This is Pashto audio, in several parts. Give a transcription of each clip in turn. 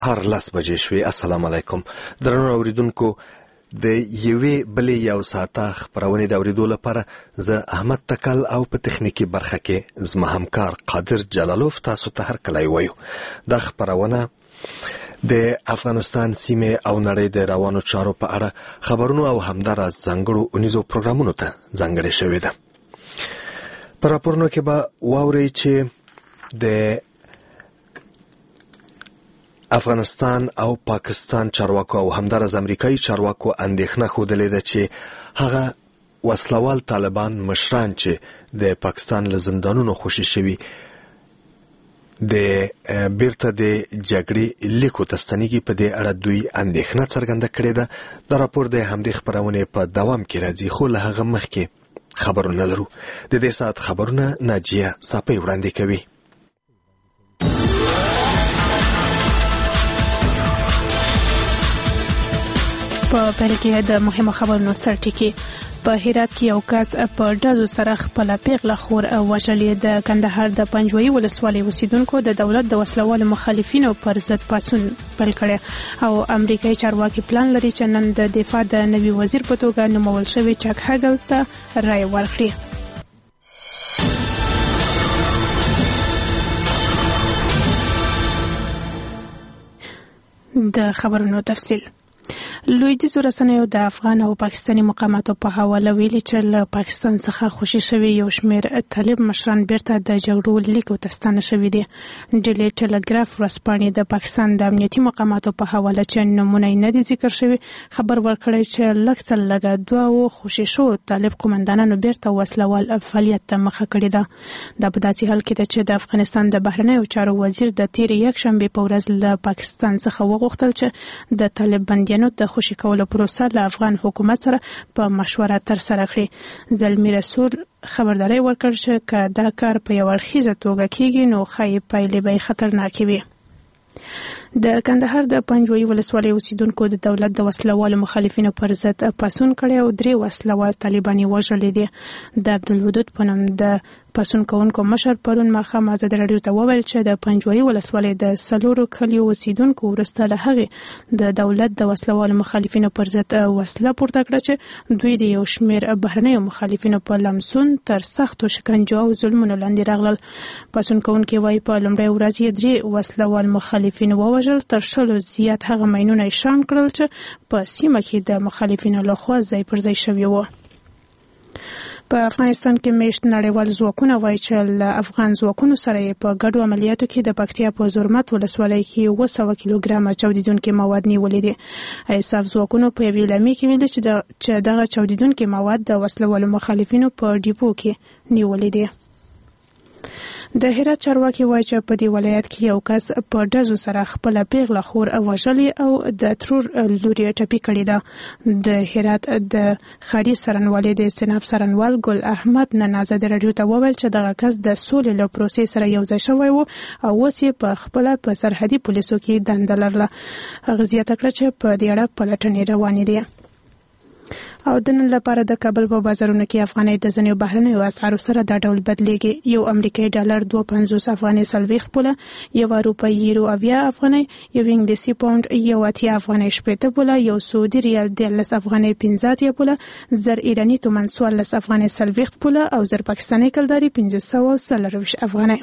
هر 10 بجې شوې. السلام علیکم درنو اوریدونکو، د یوې بلې یو ساعته خبرونې د اوریدو لپاره زه احمد تکل او په تخنیکی برخه کې زما همکار قادر جلالوف تاسو ته هر کله وایو. دا خبرونه د افغانستان سیمه او نړۍ د روانو چارو په اړه خبرونو او همداراز ځانګړو اونیزو پروګرامونو ته ځانګړې شوې ده. په راپورونو کې به واورئ چې د افغانستان او پاکستان چارواکو او همدارز امریکایي چارواکو اندېښنه ښودلې ده چې هغه وسلوال طالبان مشران چې د پاکستان له زندانونو خوشي شوي د بیرته د جګړې لیکو تستنیږي. په دې اړه دوی اندېښنه څرګنده کړې ده. د راپور د همدې خبرونې په دوام کې راځي، خو له هغه مخکې خبرونه لرو. د دې ساعت خبرونه ناجیه صافی وړاندې کوي. په پیل کې د مهمو خبرونو سرټکی. په هرات کې یو کس په ډزو سره خپل پیغله خور وژلې. د کندهار د پنجوایي ولسوالۍ اوسیدونکو د دولت د وسلوالو مخالفینو پر ضد پاڅون پیل کړی او امریکایي چارواکي پلان لري چې نن د دفاع د نوي وزیر په توګه نومول شوی چاک هاګل ته رای ورکړي. د خبرونو تفصیل. لویدیځو رسنیو د افغان او پاکستاني مقاماتو په حواله ویلي چې له پاکستان څخه خوشي شوي یو شمېر طالب مشران بیرته د جګړو لیکو ته ستانه شوي دي. ډیلی ټلګراف ورځپاڼې د پاکستان د امنیتي مقاماتو په حواله چې نومونه یې نه دي ذکر شوي خبر ورکړی چې لږ تر لږه 2 خوشي شوو طالب قومندانانو بیرته وسلوال فعالیت ته مخه کړې ده. دا په داسې حال کې ده چې د افغانستان د بهرنیو چارو وزیر د تېرې یکشنبې په ورځ له پاکستان څخه وغوښتل چې د طالب بندیانو د خوشي کولو پروسه له افغان حکومت سره په مشوره ترسره کړي. زلمی رسول خبرداری ورکړ چې که دا کار په یو اړخیزه توګه کیږي نو ښایي پایلې به خطرناکې وي. د کندهار د پنجوایي ولسوالۍ اوسیدونکو د دولت د وسلوالو مخالفینو پر ضد پاڅون کړی او 3 وسلوال طالبان وژلي دي. د عبدالودود په نوم د پاڅون کوونکو مشر پرون ماښام ازادي راډیو ته وویل چې د پنجوایي ولسوالۍ د 4 کلیو اوسیدونکو وروسته له هغې د دولت د وسلوالو مخالفینو پر ضد وسله پورته کړه چې دوی د یو شمېر بهرنیو مخالفینو په لمسون تر سختو شکنجو او ظلمونو لاندې راغلل. پاڅون کوونکي وایي په لومړۍ ورځ یې 3 وسلوال مخالفین ووژل، تر 100 زیات هغه ماینونه یې شان کړل چې په سیمه کې د مخالفینو لخوا ځای پر ځای شوي وو. په افغانستان کې میشت نړیوال ځواکونه وایي چې له افغان ځواکونو سره یې په ګډو عملیاتو کې د پکتیا په زرمت ولسوالۍ کې 200 کیلوګرامه چاودیدونکي مواد نیولې دي. ایساف ځواکونو په یوې اعلامیه کې ویلي چې دغه چاودیدونکي مواد د وسلوالو مخالفینو په ډیپو کې نیولې دي. د هرات چارواکي وایي چې په دې ولایت کې یو کس په ډزو سره خپل پیغله خور وژلې او د ترور لور یې ټپي کړې ده. د هرات د ښاري څارنوالۍ د استناف څارنوال ګل احمد نن ازادي راډیو ته وویل چې دغه کس د سولې له پروسې سره یو ځای شوی و او اوس یې په خپله په سرحدي پولیسو کې دنده لرله. هغه زیاته کړه چې په دې اړه پلټنې روانې دي. او د نن لپاره د کابل په بازارونو کې افغانۍ د ځینو بهرنیو اسعارو سره دا ډول بدلیږي. یو امریکایي ډالر 2.50 افغانۍ 40 پوله، یو اروپایي یورو 80 افغانۍ، یو انګلیسي پاوند 80 افغانۍ 80 پوله، یو سعودي ریال 13 افغانۍ 15 پوله، زر ایرانی تومان 14 افغانۍ 40 پوله او زر پاکستاني کلداري 540 افغانۍ.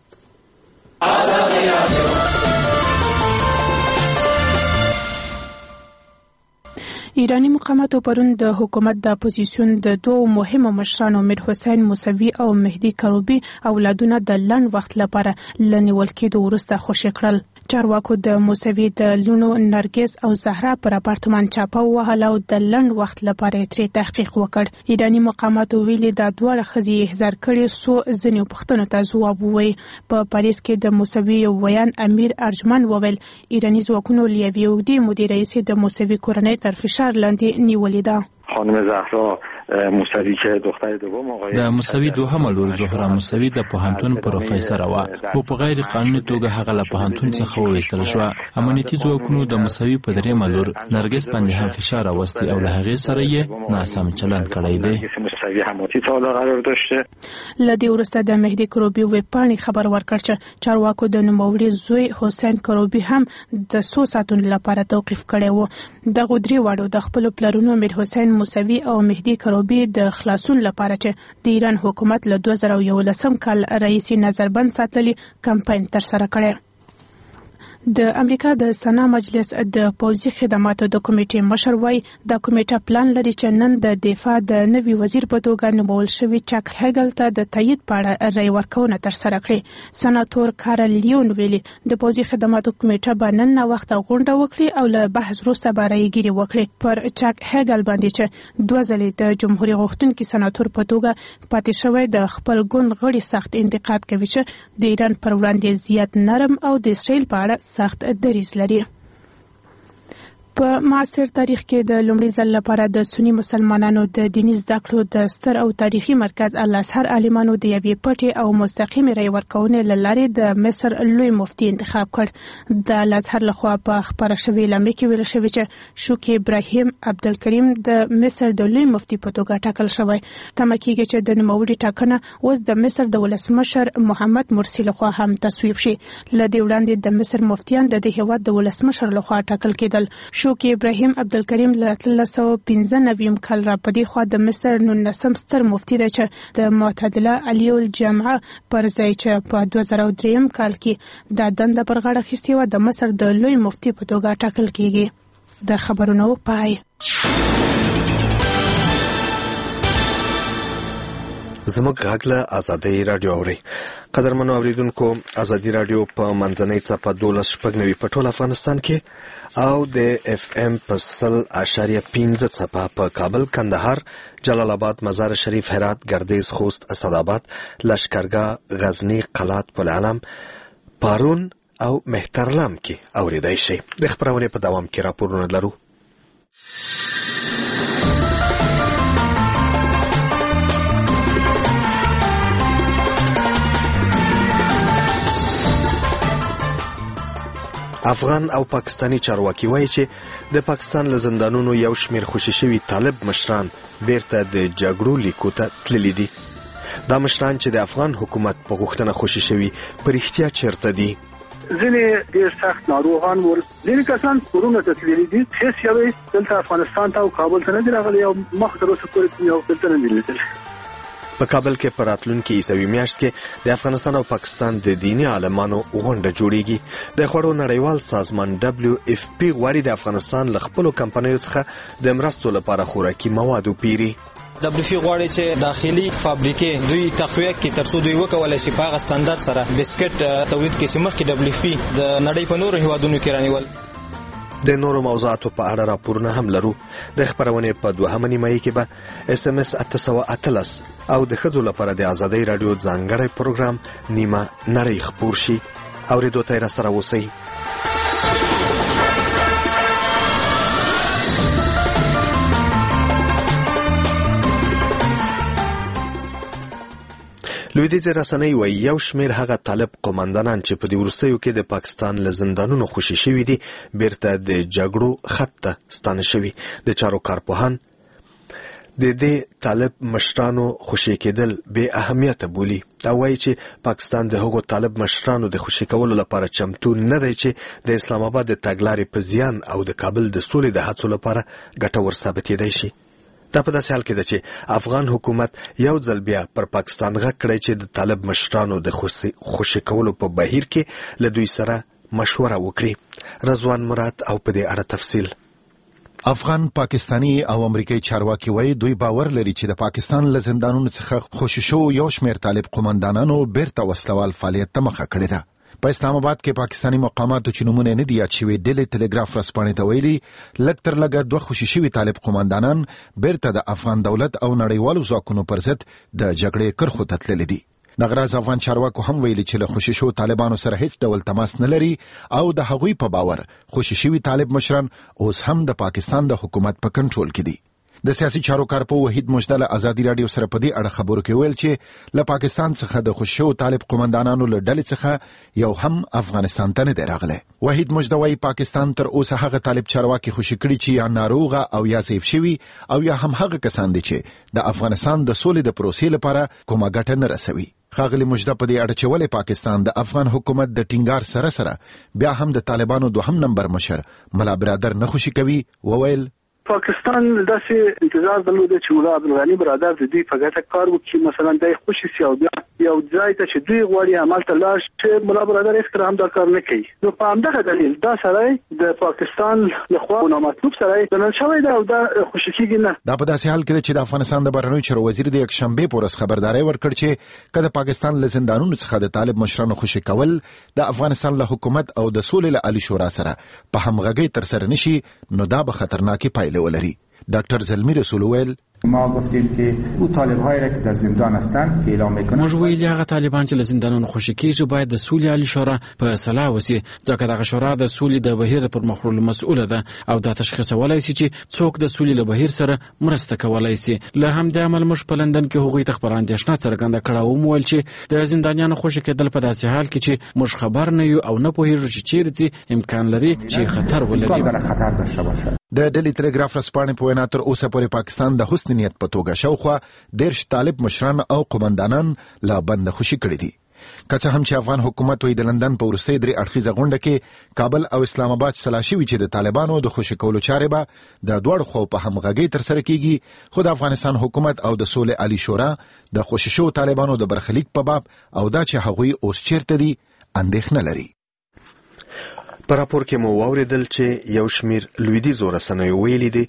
ایرانی مقاماتو پرون د حکومت د اپوزیسیون د 2 مهمو مشرانو میر حسین موسوي او مهدي کروبي اولادونه د لنډ وخت لپاره لنیول کېدو وروسته خوشي کړل. چارواکو د موسوي د لونو نرګس او زهرا پر اپارتمان چاپه وهله او د لنډ وخت لپاره ترې تحقیق وکړ. ایرانی مقاماتو ویلي دا 2 ښځې احضار کړي سو ځینو پوښتنو ته ځواب ووایي. په پاریس کې د موسوي ویان امیر ارجمن وویل ایرانی ځواکونو له یوې اوږدې مودې راهیسې د موسوي کورنۍ تر فشار لاندې نیولې ده. خانم زهرا موسوی که دختر دوم آقای د موسوی دوهم لور زهرا موسوی د پوهنتون پروفیسور و خو په غیر قانوني توګه هغه له پوهنتون څخه وویستل شو. امنیتي ځواکونو د موسوی په درېیمه لور نرګس باندې هم فشار راوستی او له هغې سره یې ناسم چلند کړی دی. موسوی حماتی تا حالا قرار داشته. لدی ورسته د مهدی کروبی وپانی خبر ورکړ چې چارواکو د نوموړي زوی حسین کروبی هم د 100 ساعتونو لپاره توقيف کړی و. د غودري واړو د خپل پلرونو میر حسین موسوی او مهدی کروبی د خلاصون لپاره چې د ایران حکومت له 2011 کال رئیس نظربند ساتلي کمپاین تر سره کړی. د امریکا د سنا مجلس د پوځي خدماتو د کمیټې مشر وای د کمیټه پلان لري چې نن د دفاع د نوي وزیر په توګه نومول شوی چاک هګل ته د تایید پاړه رای ورکونه تر سره کړي. سناتور کارل لیون ویلي د پوځي خدماتو کمیټه به نن وخت غونډه وکړي او له بحث وروسته به رایګيري وکړي پر چاک هګل باندې چې 2 ځلې د جمهوریت غوښتونکي سناتور په توګه پاتې شوی د خپل ګوند غړي سخت انتقاد کوي چې د ایران پر وړاندې زیات نرم او د اسرائیل په اړه سخت دریځ لري. په معاصر تاریخ کې د لومړي ځل لپاره د سنی مسلمانانو د دیني زده کړو د ستر او تاریخي مرکز الازهر عالمانو د یوې پټې او مستقیمې رای ورکونې له لارې د مصر لوی مفتي انتخاب کړ. د الازهر لخوا په خبره شوې لمړي کې ویل شوی چې شوکي ابراهیم عبدالکریم د مصر د لوی مفتي په توګه ټاکل شوی. تمه کېږي چې د نوموړي ټاکنه اوس د مصر د ولسمشر محمد مرسي لخوا هم تصویب شي. لدې وړاندې د مصر مفتیان د هیواد د ولسمشر لخوا ټاکل کېدل. شوکي ابراهیم عبدالکریم له 1995 کال را پدې خوا د مصر 19 ستر مفتي دی چې د معتدله علی الجامعه پر ځای چې په 2003 کال کې د دنده پر غاړه اخیستې و د مصر د لوی مفتي په توګه ټاکل کیږي. د خبرونو پای. زموږ غږ له ازادۍ رادیو اوري. قدرمنو اوریدونکو، ازادي رادیو په منځنۍ څپه 12.9 په ټول افغانستان کې او د اف ام په 100.5 څپه په کابل، کندهار، جلال آباد، مزار شریف، هرات، گردیز، خوست، اسدآباد، لشکرګاه، غزنی، قلات، پلعلم، پارون او مهترلام کې اوریدای شي. د خبرونه په دوام کې راپورونه لرو. افغان او پاکستانی چارواکي وایي چې د پاکستان له زندانونو یو شمیر خوشي شوي طالب مشران بیرته د جګړو لیکو ته تللي دي. دا مشران چې د افغان حکومت په غوښتنه خوشي شوي په رښتیا چیرته دي؟ ځینې ډېر سخت ناروغان ول، ځینې کسان کورونه ته تللي دي. هیڅ یو دلته افغانستان ته او کابل ته نه دي راغلي او مخ تر اوسه پورې یو دلته نه دي لیدلي. په کابل کې په راتلونکي عیسوي میاشت کې د افغانستان او پاکستان د دیني عالمانو غونډه جوړیږي. د خوړو نړیوال سازمان WFP غواړي د افغانستان له خپلو کمپنیو څخه د مرستو لپاره خوراکي مواد وپیري. WFP غواړي چې داخلي فابریکې دوی تقویه کړي ترڅو دوی وکولای شي په هغه ستاندرد سره بسکټ تولید کړي چې مخکې WFP د نړۍ په نورو هیوادونو کې رانیول. د نورو موضوعاتو په اړه راپورونه هم لرو. د خبرونې په 2 نیمایي کې به SMS 813 او د ښځو لپاره د ازادۍ رادیو ځانګړی پروګرام نیمه نړۍ خپور شي. اورېدو ته را سره اوسئ. لویدیځ رسنۍ وایي یو شمیر هغه طالب قومندانان چې په دې وروستیو کې د پاکستان له زندانونو خوشي شوي دي بیرته د جګړو خط ته ستانه شوي. د چارو کارپوهان د دې طالب مشرانو خوشي کېدل بې اهمیته بولي او وایي چې پاکستان د هغو طالب مشرانو د خوشي کولو لپاره چمتو نه دی چې د اسلام آباد د تګلارې په زیان او د کابل د سولې د هڅو لپاره ګټور ثابتېدای شي. دا په داسې حال کې ده چې افغان حکومت یو ځل بیا پر پاکستان غږ کړی چې د طالب مشرانو د خوشي کولو په بهیر کې له دوی سره مشوره وکړي. رضوان مراد او په دې اړه تفصیل. افغان، پاکستانی او امریکایي چارواکي وایي دوی باور لري چې د پاکستان له زندانونو څخه خوشي شو یو شمیر طالب قومندانانو بیرته وسلوال فعالیت ته مخه کړې ده. په اسلام آباد کې پاکستانی مقاماتو چې نومونه نه دي یاد شوي ډیلی ټلګراف ورځپاڼې ته ویلي لږ تر لږه 2 خوشي شوي طالب قومندانان بیرته د افغان دولت او نړیوالو ځواکونو پر ضد د جګړې کرښو ته تللي دي. دغه راز افغان چارواکو هم ویلي چې له خوشي شوو طالبانو سره هیڅ ډول تماس نه لري او د هغوی په باور خوشي شوي طالب مشران اوس هم د پاکستان د حکومت په کنټرول کې دي. د سیاسي چارو کارپو وحید مجده له ازادي رادیو سره په دې اړه خبرو کې ویل چې له پاکستان څخه د خوشو طالب قومندانانو له ډلې څخه یو هم افغانستان ته نه دی راغلی. وحید مجده وايي پاکستان تر اوسه هغه طالب چارواکي خوشي کړي چې یا ناروغه او یا ضعیف شوي او یا هم هغه کسان دي چې د افغانستان د سولې د پروسې لپاره کومه ګټه نه رسوي. ښاغلي مجده په دې اړه چې ولې پاکستان د افغان حکومت د ټینګار سره بیا هم د طالبانو دوهم نمبر مشر ملا برادر نه خوشي کوي وویل پاکستان داسې انتظار درلود چې مولا عبدالغني برادر د دې په ګټه کار وکړي، مثلا د خوشي سي او بیا یو ځای ته چې دوی غواړي عمل ته لاړ شي، مولا برادر هیڅ هم دا کار نه کوي. نو په همدغه دلیل دا سړی د پاکستان لخوا نامطلوب سړی ګڼل شوی دی او دا خوشي کېږي نه. دا په داسې حال کې چې د افغانستان د بهرنیو چارو وزیر د یکشنبه په ورځ خبرداري ورکړ چې کله پاکستان له زندانونو څخه د طالب مشرانو خوشي کول د افغانستان له حکومت او د سولې له عالی شورا سره په همغږۍ تر سره نشي نو دا به خطرناکي پایلې ولري. دکتر زلمی رسول ویل ما گفتیم که او طالب‌هایی را که در زندان هستند که اعلام می‌کنند موږ ویلي هغه طالبان چې له زندانونو خوشي کېږي باید د سولې عالی شورا په صلاح وسی، ځکه دغه شورا د سولې د بهیر پر مخ وړلو مسؤله ده او دا تشخیصولای شي چې څوک د سولې له بهیر سره مرسته کولای شي. له همدې امله موږ په لندن کې هغوی ته خبر اندېښنه څرګنده کړه او وویل چې د زندانیانو خوشي کېدل په داسې حال کې چې موږ خبر نه یو او نه پوهیږو چې چیرې ځي امکان لري چې خطر ولري. د ډیلی ټلګراف رسپانې په وینا تر اوسه پورې پاکستان د حسن نیت په توګه شاوخوا 10 طالب مشران او قومندانان لا بند خوشي کړي دي. که څه هم چې افغان حکومت وی د لندن په وروستۍ 3 اړخیزه غونډه کې کابل او اسلام آباد سلا شوي چې د طالبانو د خوشي کولو چارې به د دوړ خو په همغږۍ تر سره کیږي، خو د افغانستان حکومت او د سولې عالی شورا د خوشي شو طالبانو د برخلیک په باب او دا چې هغوی اوس چیرته دي اندېښنه لري. په راپور کې مو واوریدل چې یو شمیر لویدیځو رسنیو ویلي دي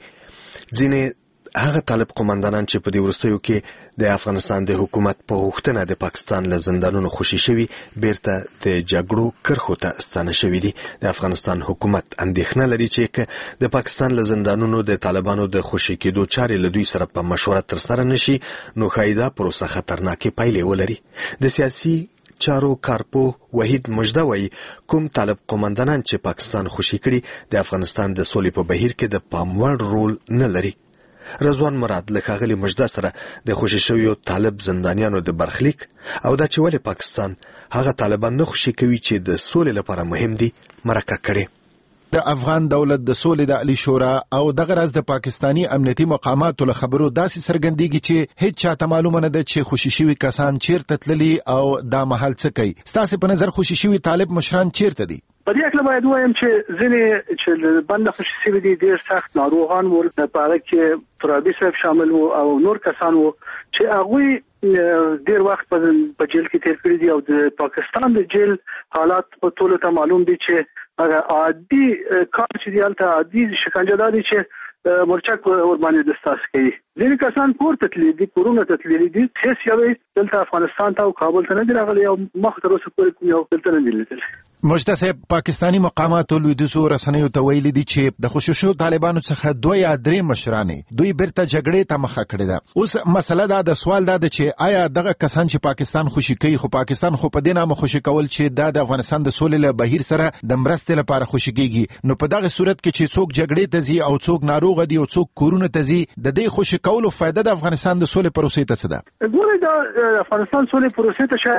ځینې هغه طالب قومندانان چې په دې وروستیو کې د افغانستان د حکومت په غوښتنه د پاکستان له زندانونو خوشي شوي بیرته د جګړو کرښو ته ستانه شوي دي. د افغانستان حکومت اندېښنه لري چې د پاکستان له زندانونو د طالبانو د خوشي کېدو چارې له دوی سره په مشوره ترسره نشي نو ښایي دا پروسه خطرناکې پایلې ولري. د سیاسي چارو کارپو وحید مجده وايي کوم طالب قومندانان چې پاکستان خوشي کړي د افغانستان د سولې په بهیر کې د پاموړ رول نه لري. رضوان مراد له ښاغلي مجده سره د خوشي شویو طالب زندانیانو د برخلیک او دا چې ولې پاکستان هغه طالبان نه خوشي کوي چې د سولې لپاره مهم دي مرکه کړي. د افغان دولت د سولې د عالی شورا او دغه راز د پاکستانی امنیتي مقاماتو له خبرو داسې څرګندېږي چې هیڅ چاته معلومه نه ده چې خوشي شوي کسان چیرته تللي او دا مهال څه کوي. ستاسو په نظر خوشي شوي طالب مشران چیرته دي؟ په دې اړه باید وایم چې ځینې چې بند خوشي شوي دي ډېر سخت ناروغان ول، په هغه کې ترابي صاحب شامل وو او نور کسان وو چې هغوی ډېر وخت په جیل کې تیر کړی دي او د پاکستان د جیل حالات په ټولو ته معلوم دي چې هغه عادي کار چې دی هلته عادي شکنجه دا دی چې مرچک ور باندې دستاس کوي. ځینې کسان پورته تللي دي، کورونه ته تللي دي، هېڅ یو دلته افغانستان ته او کابل ته نه دي راغلي او مخ تر اوسه پورې کوم یو دلته نه دي لیدلي. مجده صاحب پاکستانی مقاماتو لویدیځو رسنیو ته ویلي دي چې د خوشي شو طالبانو څخه 2 یا 3 مشرانې دوی بیرته جګړې ته مخه کړې ده. اوس مسله دا د سوال دا ده چې آیا دغه کسان چې پاکستان خوشي کوي خو پاکستان خو په دې نامه خوشي کول چې دا د افغانستان د سولې له بهیر سره د مرستې لپاره خوشي کیږي، نو په دغه صورت کې چې څوک جګړې ته ځي او څوک ناروغ دي او څوک کورونه ته ځي د دې خوشي کولو فائدہ د افغانستان د سولې پروسې ته څه ده؟ ګوره د افغانستان سولې پروسې ته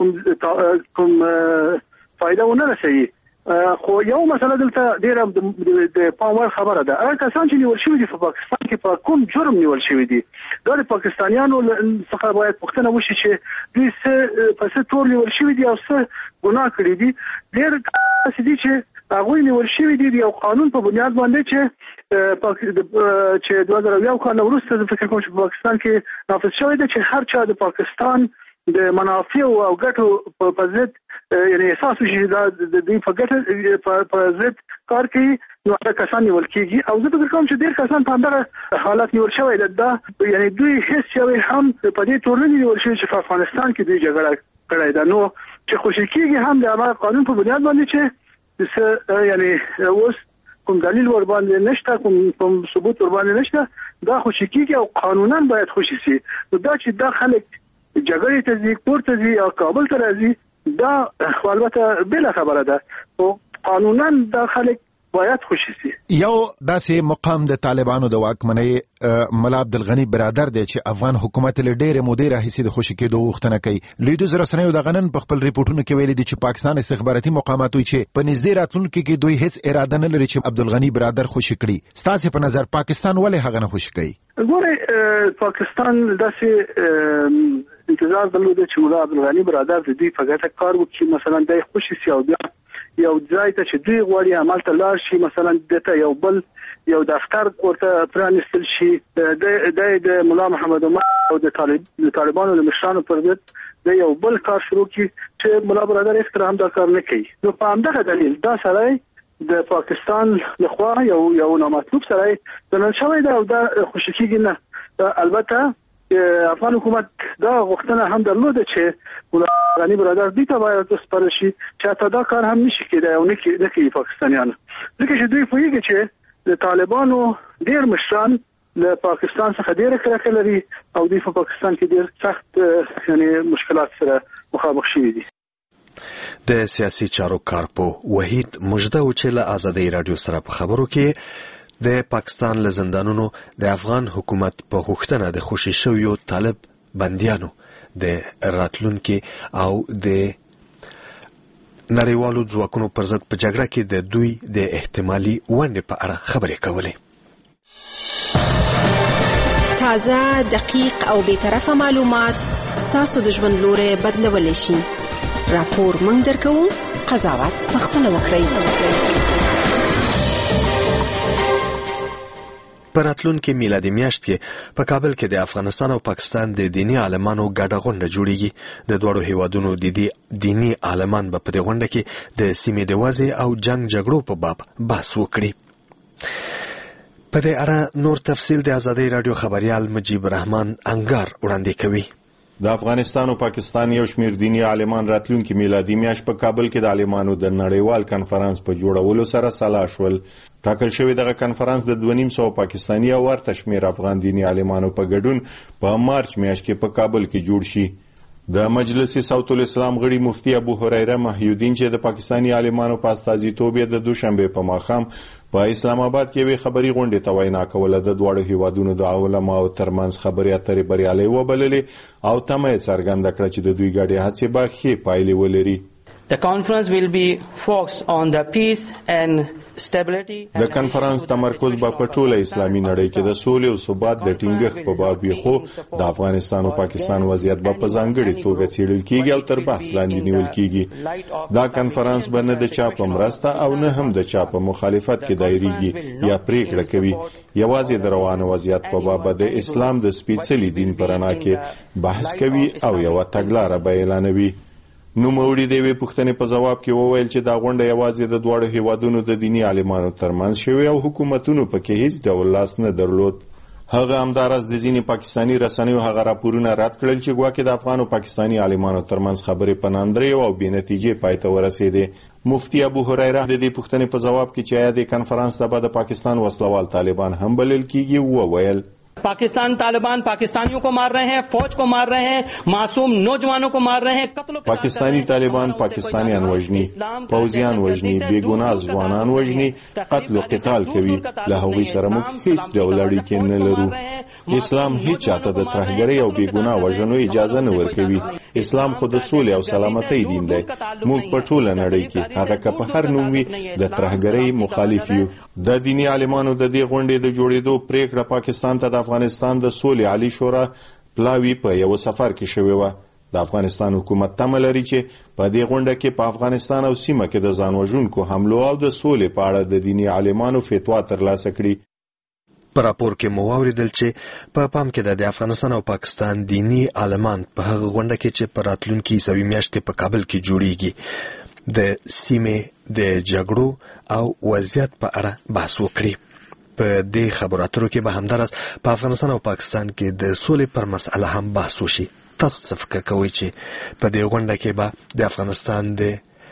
شاید کوم فائدہ ونه رسوي، خو یو مسله دلته ډیره د پاموړ خبره ده. هغه کسان چې نیول شوي دي په پاکستان کې په کوم جرم نیول شوي دي، دا د پاکستانیانو څخه باید پوښتنه وشي چې دوی په څه تور نیول شوي دي او څه ګناه کړي دي. ډېر داسې دي چې هغوی نیول شوي دي یو قانون په بنیاد باندې چې 2001 کال وروسته زه فکر کوم چې په پاکستان کې نافذ شوی دی چې هر چا د پاکستان د منافع او ګټو په ضد یعنی احساس وشي دا د دې په ګټه په ضد کار کوي نو هغه کسان نیول کېږي. او زه فکر کوم چې ډېر کسان په همدغه حالت نیول شوی دی. دا یعنی دوی هیڅ یو هم په دې تور نه نیول شوي چې په افغانستان کې دوی جګړه کړې ده، نو چې خوشي کېږي هم د هغه قانون په بنیاد باندې چې یعنی اوس کوم دلیل ور باندې نشته، کوم ثبوت ور باندې نشته، دا خوشي کېږي او قانونا باید خوشي شي. نو دا چې دا خلک جګړې ته ځي، کور ته ځي او کابل ته راځي، دا البته بل خبره ده، او قانونا دا خلک باید خوشی سي. یو داسې مقام د طالبانو د واکمنۍ ملا عبدالغني برادر دی چې افغان حکومت له ډېرې مودې راهیسې د خوشي کېدو غوښتنه کوي. لویدیځو رسنیو دغه نن په خپل ریپورټونو کې ویلي دي چې پاکستان استخباراتي مقامات وایي چې په نږدې راتلونکي کې دوی هیڅ اراده نه لري چې عبدالغني برادر خوشي کړي. ستاسې په نظر پاکستان ولې هغه نه خوشي کوي؟ ګوره پاکستان داسې انتظار درلود چې مولا عبدالغني برادر د دوی په ګټه کار وکړي، مثلا د خوشي سي او بیا یو ځای ته چې دوی غواړي عمل ته لاړ شي، مثلا دته یو دفتر ورته پرانستل شي د مولا محمد عمر او د طالبانو د مشرانو پر ضد د یو بل کار شروع کړي چې مولا برادر هیڅ هم دا کار نه کوي. نو په همدغه دلیل دا سړی د پاکستان لخوا یو نامطلوب سړی ګڼل شوی دی او دا خوشي کېږي نه. البته افغان حکومت دا غوښتنه هم درلوده چې مولا غني برادر دې ته باید وسپارل شي چې حتی دا کار هم نشي کېدای او نه کوي پاکستانیان، ځکه چې دوی پوهېږي چې د طالبانو ډېر مشران له پاکستان څخه ډېره کرکه لري او دوی په پاکستان کې ډېر سخت یعنی مشکلات سره مخامخ شوي دي. د سیاسي چارو کارپوه وحید مجده چې له آزادۍ رادیو سره په خبرو کې د پاکستان له زندانونو د افغان حکومت په غوښتنه د خوشي شویو طالب بندیانو د راتلونکي او د نړیوالو ځواکونو پر ضد په جګړه کې د دوی د احتمالي ونډې په اړه خبرې کولې. تازه، دقیق او بی‌طرفه معلومات ستاسو د ژوند لوري بدلولی شي. راپور موږ درکوو، قضاوت پخپله وکړئ. په راتلونکي میلادي میاشت کې په کابل کې د افغانستان او پاکستان د دینی عالمانو ګډه غونډه جوړیږي. د دوړو هیوادونو د دینی عالمان په دې غونډه کې د سیمې د وضع او جنگ جګړو په باب بحث وکړي. په دې اړه نور تفصیل د آزادۍ رادیو خبريال مجيب رحمان انګار وړاندې کوي. د افغانستان او پاکستان یو شمیر دینی عالمان راتلونکي میلادي میاشت په کابل کې د عالمانو د نړیوال کنفرانس په جوړولو سره سلا شول. ټاکل شوی دغه کنفرانس د 2.5 پاکستاني او ورته شمیر افغان دینی عالمانو په ګډون په مارچ میاشت کې په کابل کې جوړ شي. د مجلس صوت الاسلام غړي مفتی ابو هريره محیودین چې د پاکستاني عالمانو په استازیتوب د دوشنبه په ماښام په اسلام آباد کې وی خبري غونډه ته وینا کوله. د دوړو هیوادونو د علماو ترمنځ خبرې اترې بریالۍ وبللې او تمه څرګنده کړه چې د دوی ګډې هڅې به ښې پایلې ولري. The conference will be focused on the peace and stability. د کنفرانس تمرکز به په ټوله اسلامي نړۍ کې د سولې او ثبات د ټینګښت په باب وي، خو د افغانستان او پاکستان وضعیت به په ځانګړي توګه څېړل کیږي او تر بحث لاندې نیول کیږي. دا کنفرانس به نه د چا په مرسته او نه هم د چا په مخالفت کې دایریږي یا پریکړه کوي. یوازې د روانه وضعیت په باب د اسلام د سپېڅلي دین په رڼا کې بحث کوي او یو تګلاره به اعلانوي. نو موري د وی پښتنې په جواب کې وویل چې دا غونډه یوازې د دوړو هیوادونو د دینی عالمانو ترمنځ شوی او حکومتونو پکې هیڅ ډول لاس نه درلود. هغه همدارس د ځینې پاکستاني رسنیو هغه راپورونه رد کړل چې ګواکې د افغان او پاکستاني عالمانو ترمنځ خبرې په ناندرۍ او بې نتیجې پای ته ورسېدې. مفتی ابو هريره د دې پښتنې په جواب کې چې آیا د کنفرانس ته به د پاکستان وسلوال طالبان هم بلل کیږي وویل पाकिस्तान तालिबान पाकिस्तानियों को मार रहे हैं, फौज को मार रहे हैं, मासूम नौजवानों को मार रहे हैं. पाकिस्तानी तालिबान पाकिस्तानियान वजनी, फौजियान वजनी, बेगुनाह ځوانان وجني، قتل او قتال کوي. له هغوی سره موږ هیڅ ډول اړیکې نه لرو. اسلام هیڅ چاته د ترهګرۍ او بیګناه وژنو اجازه نه ورکوي. اسلام خو د سولې او سلامتۍ دین دی. موږ په ټوله نړۍ کې هغه که په هر نوم وي د ترهګرۍ مخالف یو. د دینی عالمانو د دې غونډې د جوړېدو پریکړه پاکستان ته د افغانستان د سولې عالی شورا پلاوی په یو سفر کې شوی و. د افغانستان حکومت تمه لري چې په دې غونډه کې په افغانستان او سیمه کې د ځان وژونکو حملو او د سولې په اړه د دینی عالمانو فتوا ترلاسه کړي. په راپور کې مو واوریدل چې په پام کې د افغانستان او پاکستان دینی عالمان په هغه غونډه کې چې په راتلونکي عیسوي میاشت کې په کابل کې جوړیږي د سیمې د جګړو او وضعیت په اړه بحث وکړي. په دې خبرو اترو کې به همدارس په افغانستان او پاکستان کې د سولې پر مسله هم بحث وشي. تاسو څه فکر کوئ چې په دې غونډه کې به د افغانستان د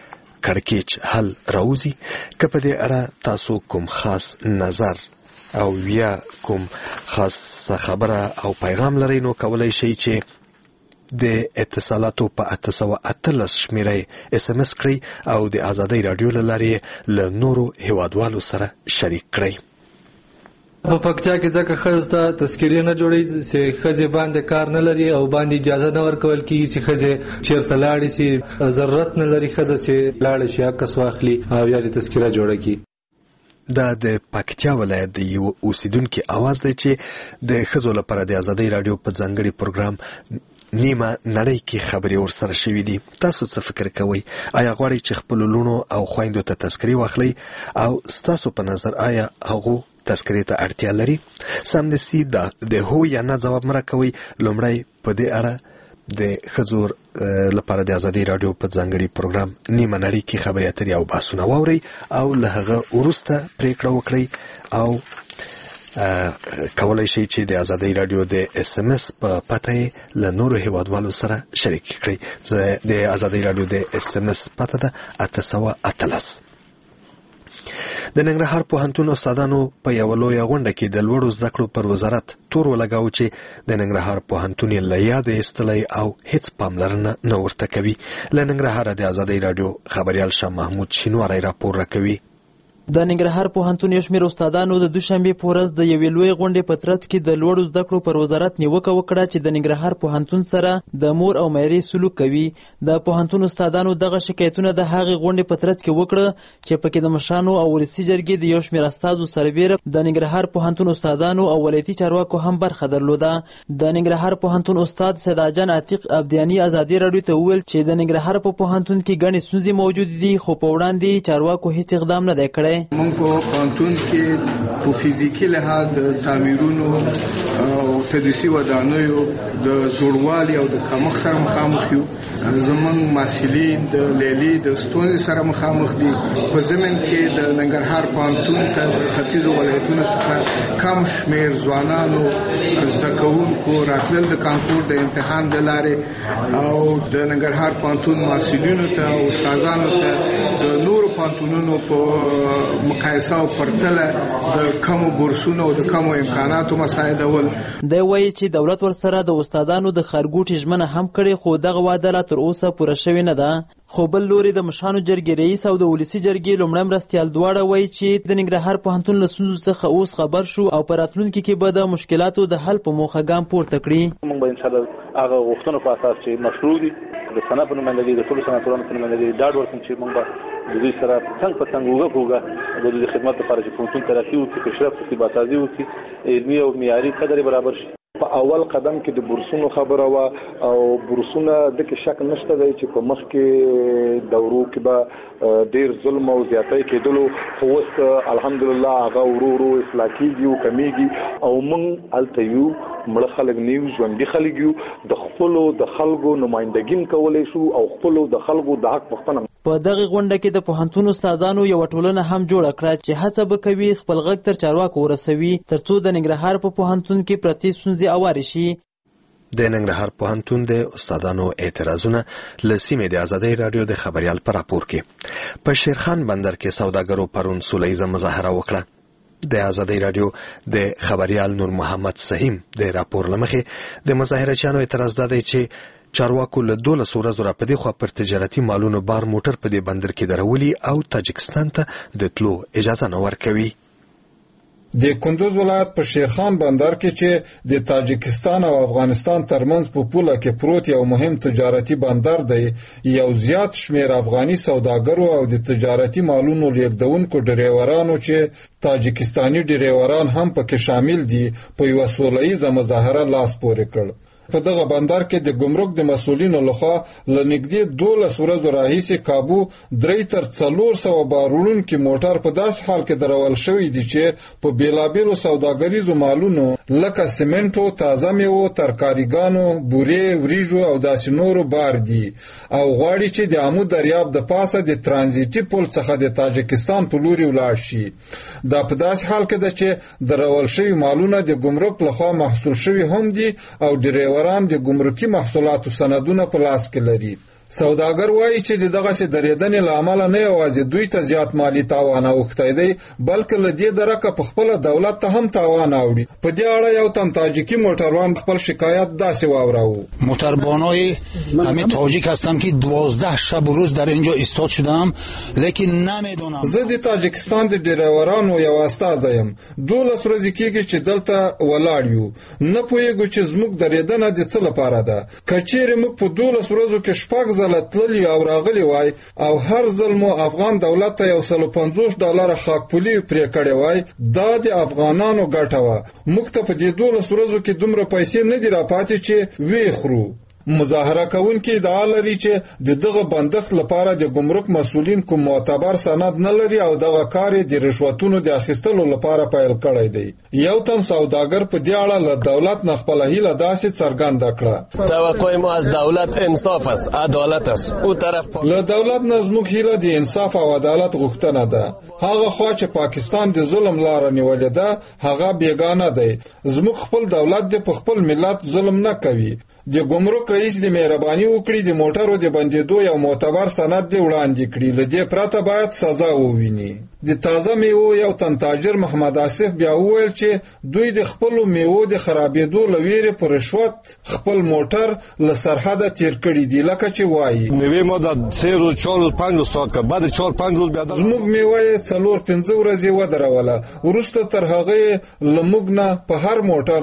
کړکېچ حل راوځي؟ که په دې اړه تاسو کوم خاص نظر او یا کوم خاص خبره او پیغام لرئ نو کولای شئ چې د اتصالاتو په 818 شمیره SMS کړئ او د آزادۍ رادیو له لارې له نورو هیوادوالو سره شریک کړئ. په پکتیا کې ځکه ښځو ته تذکیرې نه جوړېږي چې ښځې باندې کار نه لري او باندې اجازه نه ورکول کېږي چې ښځې چېرته لاړې شي، ضرورت نه لري ښځه چې لاړه شي عکس واخلي او یا دې تذکیره جوړه کړي. دا د پکتیا ولایت د یو اوسیدونکي اواز دی چې د ښځو لپاره د آزادۍ رادیو په ځانګړي پروګرام نیمه نړۍ کې خبرې ورسره شوي دي. تاسو څه فکر کوئ؟ آیا غواړئ چې خپلو لوڼو او خویندو ته تذکرې واخلئ او ستاسو په نظر آیا هغو تذکرې ته اړتیا لري؟ سمدستي د هو یا نه ځواب مه راکوئ. لومړی په دې اړه د ښځو لپاره د آزادۍ رادیو په ځانګړي پروګرام نیمه نړۍ کې خبرې اترې او بحثونه واورئ او له هغه وروسته پریکړه وکړئ او کولای شئ چې د آزادۍ رادیو د SMS په پته له نورو هیوادوالو سره شریک کړئ. د آزادۍ رادیو د SMS پته ده 818. د ننګرهار پوهنتون استادانو په یو لویه غونډه کې د لوړو زده کړو پر وزارت تور ولګاو چې د ننګرهار پوهنتون یې له یاده ایستلی او هیڅ پاملرنه نه ورته کوي. له ننګرهاره د آزادۍ رادیو خبریال شاه محمود شینواری راپور راکوي. د ننګرهار پوهنتون یو شمېر استادانو د دوشنبې په ورځ د یوې لویې غونډې په ترڅ کې د لوړو زده کړو پر وزارت نیوکه وکړه چې د ننګرهار پوهنتون سره د مور او میرې سلوک کوي. د پوهنتون استادانو دغه شکایتونه د هغې غونډې په ترڅ کې وکړه چې پکې د مشرانو او ولسي جرګې د یو شمېر استازو سربیره د ننګرهار پوهنتون استادانو او ولایتي چارواکو هم برخه درلوده. د ننګرهار پوهنتون استاد سیداجان عتیق عبدیاني آزادي راډیو ته وویل چې د ننګرهار په پوهنتون کې ګڼې ستونزې موجود دي خو په وړاندې چارواکو هیڅ اقدام نه دی کړی. موږ په پوهنتون کې په فزیکي لحاظ د تعمیرونو او تدریسي ودانیو د زوړوالي او د کمښت سره مخامخ یو. زموږ محصلین د لیلي د ستونزې سره مخامخ دي. په ضمن کې د ننګرهار پوهنتون ته د ختیځو ولایتونو څخه کم شمېر ځوانانو زده کوونکو راتلل د کانکور د امتحان د لارې او د ننګرهار پوهنتون محصلینو ته او استادانو ته د نورو پوهنتونونو په مقایسه او پرتله د کمو بورسونو او د کمو امکاناتو مساعدول. دی وایي چې دولت ورسره د استادانو د ښارګوټي ژمنه هم کړې خو دغه وعده لا تر اوسه پوره شوې نه ده. خو بل لوري د مشرانو جرګې رئیس او د ولسي جرګې لومړی مرستیال دواړه وایي چې د ننګرهار پوهنتون له ستونزو څخه اوس خبر شو او په راتلونکي کې به د مشکلاتو د حل په موخه ګام پورته کړي. موږ به انشاءالله هغه غوښتنو په اساس چې مشروع دي د صنعت په نمایندګۍ د ټولو صنعتورانو په نمایندګۍ ډاډ ورکړو چې موږ به د دوی سره څنګ په څنګ اوږه د دوی خدمت لپاره چې پوهنتون ترقي وکړي، پیشرفت وکړي، باسازي وکړي، علمي او معیاري قدر برابر شي. په اول قدم کې د بورسونو خبره وه او بورسونه دغه شک نشته دی چې په مخکې دورو کې به ډیر ظلم او زیاتۍ کېدلو خو اوس الحمدلله هغه ورو ورو اصلاح کېږي او کمیږي او موږ هلته یو مړه خلک نه یو، ژوندي خلک یو. د خپلو د خلکو نمایندګي کولی شو او خپلو د خلکو د حق پوښتنه. په دغه غونډه کې د پوهنتون استادانو یو ټولنه هم جوړه کړه چې هڅه به کوي خپل غږ تر چارواکو ورسوي ترڅو د ننګرهار په پوهنتون کې پرتې ستونزې اوارې شي. د ننګرهار پوهنتون د استادانو اعتراضونه له سیمې د آزادۍ رادیو د خبریال په راپور کې. په شیرخان بندر کې سوداګرو پرون سوله ییزه مظاهره وکړه. د آزادۍ رادیو د خبریال نور محمد سهیم د راپور لمخې د مظاهرچیانو اعتراض دادی چې چارواکو له 12 ورځو راپدې خوا پر تجارتي مالونو بار موټر په دې بندر کې درولي او تاجکستان ته د تلو اجازه نه ورکوي. د کندوز ولایت په شیرخان بندر کې چې د تاجکستان او افغانستان ترمنځ په پوله کې پروت یو مهم تجارتي بندر دی، یو زیات شمیر افغاني سوداګرو او د تجارتي مالونو لیږدونکو ډریورانو چې تاجکستاني ډریوران هم پکې شامل دي په یو سوله ییزه مظاهره لاس پورې کړ. په دغه بندر کې د ګمرک د مسؤلینو لخوا له نږدې 12 ورځو راهیسې کابو 3 تر 400 بارونکي موټر په داسې حال کې درول شوی دي چې په بیلابیلو سوداګریزو مالونو لکه سیمنټو، تازه میوو، ترکاریګانو، بورې، وریژو او داسې نورو بار دي او غواړي چې د آمو دریاب د پاسه د ترانزیټي پل څخه د تاجکستان په لوري ولاړ شي. دا په داسې حال کې ده چې درول شوی مالونه د ګمرک لخوا محصول شوي هم دي او ډریوران د ګمرکي محصولاتو سندونه په لاس کې لري. سوداګر وایي چې دغه سي درېدنې لامل نه یوازې دوی ته زیات مالی تاوان اوښتی دی بلکې له دې درکه په خپل دولت ته هم تاوان اوړي. په دې اړه یو تن تاجیکی موټروان خپل شکایت داسې واوراو. موټربانای همین تاجیک هستم که 12 شب و روز در اینجا ایستاد شدم لیکن نمیدونم. زه د تاجکستان د ډرایورانو یو استازی یم. 12 ورځې کېږي چې دلته ولاړ یو. نه پوهېږو چې زموږ درېدنه د څه لپاره ده. که چیرې موږ په 12 ورځو کې شپږ ځله تللي او راغلي وای او هر ځل مو افغان دولت ته $150 خاکپولي پرې کړې وای دا د افغانانو ګټه وه. موږ ته په دې 12 ورځو کې دومره پیسې نه دي راپاتې چې ویې خورو. مظاهره کوونکي ادعا لري چې دغه بندښت لپاره د ګمرک مسؤلین کوم معتبر سند نه لري او دغه کار د رشوتونو د اخیستلو لپاره پیل کړی دی. یو تن سوداګر په دې اړه له دولت نه خپل هیله داسې څرګنده کړه. توقع ما از دولت انصاف است، عدالت است. او طرف له دولت نه زموږ هیله د انصاف او عدالت غوښتنه ده. هغه خوا چې پاکستان د ظلم لار نیولې ده هغه بیگانه دی. زموږ خپل دولت د خپل ملت ظلم نه کوي. د ګمرک رئیس د مهرباني وکړي د موټرو د بندېدو یو معتبر سند دی وړاندې کړي. له دې پرته باید سزا وویني. د تازه میوو یو تن تاجر محمد آصف بیا وویل چې دوی د خپلو میوو د خرابېدو له ویرې په رشوت خپل موټر له سرحده تیر کړي دي. لکه چې وایي میوې ما د 3 روز 4-5 ساعت که بعد 4-5 روز بیا زموږ میوه یې 4-5 ورځې ودروله. وروسته تر هغه له موږ نه په هر موټر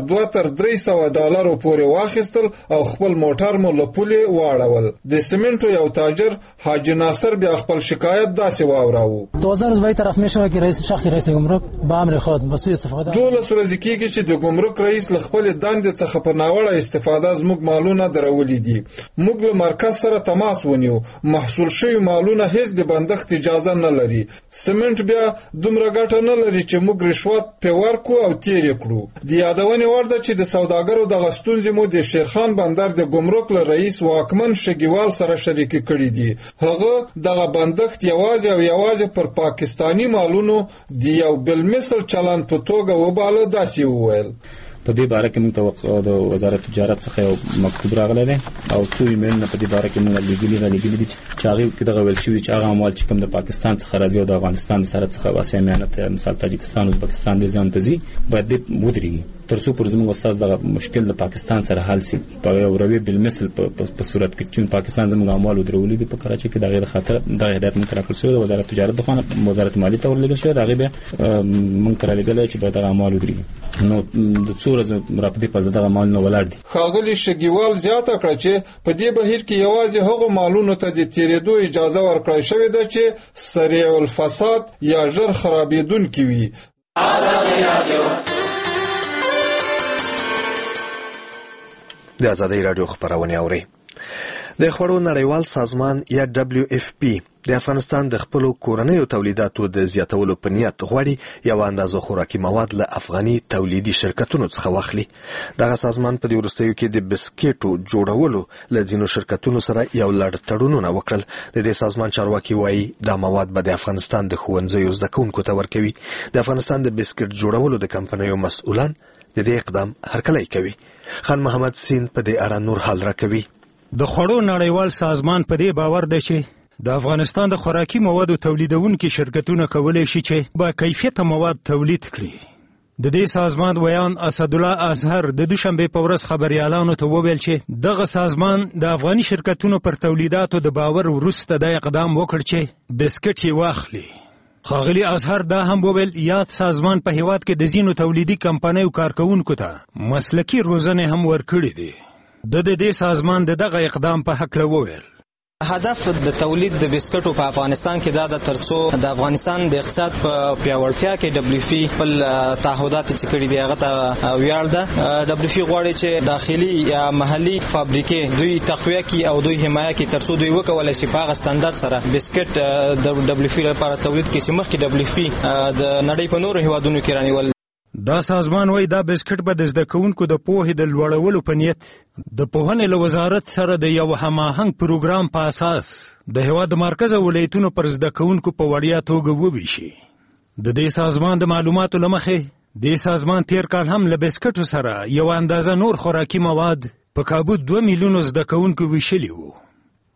$200-300 پورې واخیستل او خپل موټر مو له پولې واړول. د سیمنټو یو تاجر حاجی ناصر بیا خپل شکایت داسې واوراو. 2000 روز به طرف میشه که رئیس شخصی رئیس ګمرک به امر خود به سوی استفاده 12 ورځې کېږي چې د ګمرک رئیس له خپل دندې څخه په ناوړه استفاده زموږ مالونه درولې دي. موږ له مرکز سره تماس ونیو. محصول شوی مالونه هیڅ د بندښت اجازه نه لري. سیمنټ بیا دومره ګټه نه لري چې موږ رشوت په ورکو او تیر کړو. د یادونې وړ ده چې د سوداګرو د غستونځ مو د شیرخان بندر د ګمرک له رئیس واکمن شګیوال سره شریک کړی دي. هغه دغه بندښت یوازې پر پاکستانی مالونو د یو بل مثل چلند په توګه وباله. داسې وویل په دې باره کې موږ ته د وزارت تجارت څخه یو مکتوب راغلی دی او څو ایمیلونه په دې باره کې موږ لېږلي دي چې هغې کې دغه ویل شوي چې هغه اموال چې کوم د پاکستان څخه راځي او د افغانستان د سرحد څخه واسع میانت مثال تاجکستان ازبکستان دې ځایونو ته ځي باید دې ودرېږي تر څو پورې زموږ استاذ دغه مشکل د پاکستان سره حل شي په یو رویه بالمثل په صورت کې چې پاکستان زموږ اموال ودرولي دي په کراچۍ کې دغه خاطر د هدایت موږ راکړل شوی د وزارت تجارت د خانه وزارت مالیې ته ورلېږل شوی هغې بیا موږ ته رالېږلی چې باید دغه اموال ودرېږي. نو د څو ورځو راپدې په دغه مالونه ولاړ دي. ښاغلي شګیوال زیاته کړه چې په دې بهیر کې یوازې هغو مالونو ته د تېرېدو اجازه ورکړی شوې ده چې سریع الفساد یا ژر خرابېدونکي وي. د ازادۍ راډیو خبرونه اوري. د خوړو نړیوال سازمان یا WFP د افغانستان د خپل کورنیو تولیداتو د زیاتولو په نیت غواړي یو اندازه خوراکي مواد له افغاني تولیدي شرکتونو څخه واخلي. دغه سازمان په دې وروستیو کې د بسکټو جوړولو له ځینو شرکتونو سره یو لړ تړونونه وکړل. د دې سازمان چارواکي وایي دا مواد به د افغانستان د ښوونځیو زده کوونکو ته ورکوي. د افغانستان د بسکټ جوړولو د کمپنیو مسؤلان د دې اقدام هرکلی کوي. خان محمد سین په دې اړه نور حال راکوي. د خوړو نړیوال سازمان په دې باور دی چې د افغانستان د خوراکي موادو تولیدونکي شرکتونه کولی شي چې با کیفیته مواد تولید کړي. د دې سازمان ویان اسدالله اظهر د دوشنبه په ورځ خبريالانو ته وویل چې دغه سازمان د افغاني شرکتونو پر تولیداتو د باور وروسته د اقدام وکړ چې بسکټ یې واخلي. ښاغلي اظهر دا هم وویل یاد سازمان په هیواد کې د ځینو تولیدي کمپنیو کارکوونکو ته مسلکي روزنې هم ورکړې دي. د دې سازمان دغه اقدام په هکله وویل هدف د تولید د بسکټو په افغانستان کې دا د ترڅو د افغانستان د اقتصاد په پیاوړتیا کې WFP خپل تعهدات چې کړي دي هغه ته ویاړ ده. WFP غواړي چې داخلي یا محلي فابریکې دوی تقویه کړي او دوی حمایه کړي ترڅو دوی وکولای شي په هغه سټانډرډ سره بسکټ د WFP لپاره تولید کړي چې مخکې WFP د نړۍ په نورو هیوادونو کې رانیول. دا سازمان وایي دا بسکټ به د زده کوونکو د پوهې د لوړولو په نیت د پوهنې له وزارت سره د یو هماهنګ پروګرام په اساس د هیواد د مرکز او ولایتونو پر زده کوونکو په وړیا توګه وویشي. د دې سازمان د معلوماتو له مخې دې سازمان تیر کال هم له بسکټو سره یو اندازه نور خوراکي مواد په کابو 2 میلیونو زده کوونکو ویشلي وو.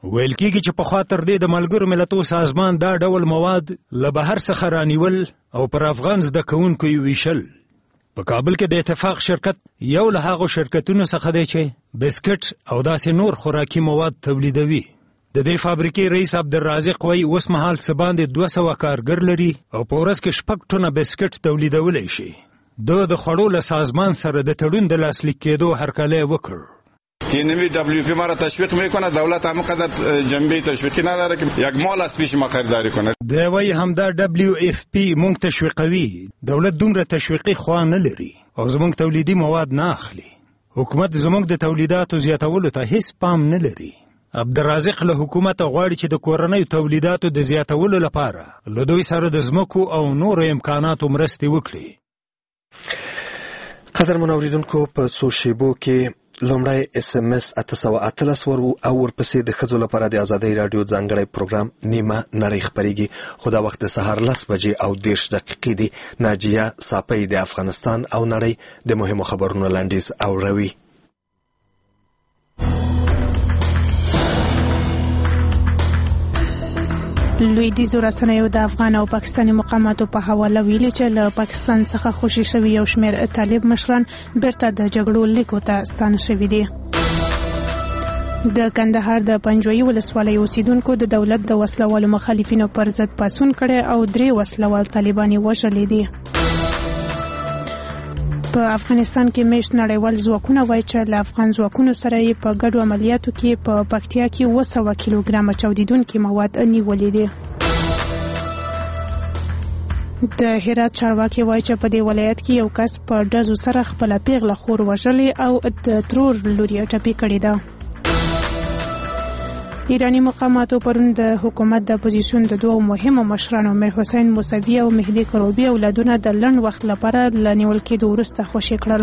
ویل کېږي چې پخوا تر دې د ملګرو ملتونو سازمان دا ډول مواد له بهر څخه رانیول او پر افغان زده کوونکو یې ویشل. په کابل کې د اتفاق شرکت یو له هغو شرکتونو څخه دی چې بسکټ او داسې نور خوراکي مواد تولیدوي. د دې فابریکې رئیس عبدالرازق وایي اوس مهال څه باندې 200 کارګر لري او په ورځ کې 6 ټنه بسکټ تولیدولی شي. د خوړو له سازمان سره د تړون د لاسلیک کېدو هرکلی وکړ. تینمی WFP ما را تشویق میکنه، دولت هم قدر جنبه تشویقی نداره که یک مال از پیش ما خریداری کنه. دی وایي همدا WFP مونږ تشویقوي، دولت دومره تشویقي خوا نه لري او زمونږ تولیدي مواد نه اخلي. حکومت زمونږ د تولیداتو زیاتولو ته هیڅ پام نه لري. عبدالرازق له حکومت غواړي چې د کورنیو تولیداتو د زیاتولو لپاره له دوی سره د ځمکو او نورو امکاناتو مرستې وکړي. قدرمن اوریدونکو، په څو شیبو کې لومړی SMS 813 او ورپسې د ښځو لپاره د ازادۍ راډیو ځانګړی پروګرام نیمه نړۍ خپریږي. خو دا وخت د سهار 10 بجې او 10 دقیقې دی. ناجیه ساپۍ د افغانستان او نړۍ د مهمو خبرونو لنډیز اوروي. لویدیځو رسنیو د افغان او پاکستاني مقاماتو په حواله ویلي چې له پاکستان څخه خوشي شوي یو شمېر طالب مشران بیرته د جګړو لیکو ته ستانه شوي دي. د کندهار د پنجوایي ولسوالۍ اوسیدونکو د دولت د وسلوالو مخالفینو پر ضد پاڅون کړی او 3 وسلوال طالبان یې وژلي دي. په افغانستان کې میشت نړیوال ځواکونه وایي چې له افغان ځواکونو سره یې په ګډو عملیاتو کې په پکتیا کې 200 کیلوګرامه چاودیدونکي مواد نیولي دي. د هرات چارواکي وایي چې په دې ولایت کې یو کس په ډزو سره خپله پیغله خور وژلې او د ترور لور یې ټپي کړې ده. ایرانی مقاماتو پرون د حکومت د اپوزیسیون د 2 مهمو مشرانو میر حسین موسوی او مهدي کروبی اولادونه د لنډ وخت لپاره له نیول کېدو وروسته خوشي کړل.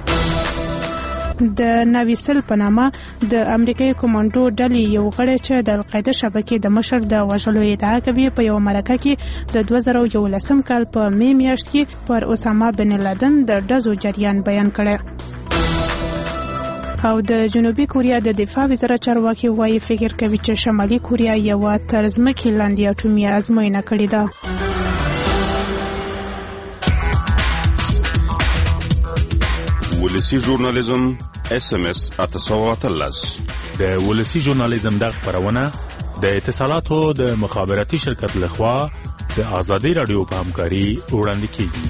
د ناویسل په نامه د امریکایي کمانډو ډلې یو غړی چې د القاعده شبکې د مشر د وژلو ادعا کوي په یو مرکه کې د 2011 کال په می میاشت کې پر اسامه بن لادن د ډزو جریان بیان کړی. او د جنوبي کوریا د دفاع وزارت چارواکي وایي فکر کوي چې شمالي کوریا یوه تر ځمکې لاندې اټومي ازموینه کړې ده. ولسي ژورنالیزم SMS 813 د ولسي ژورنالیزم د خبرونه د اتصالاتو د مخابراتي شرکت لخوا د ازادي رادیو په همکاري وړاندې کیږي.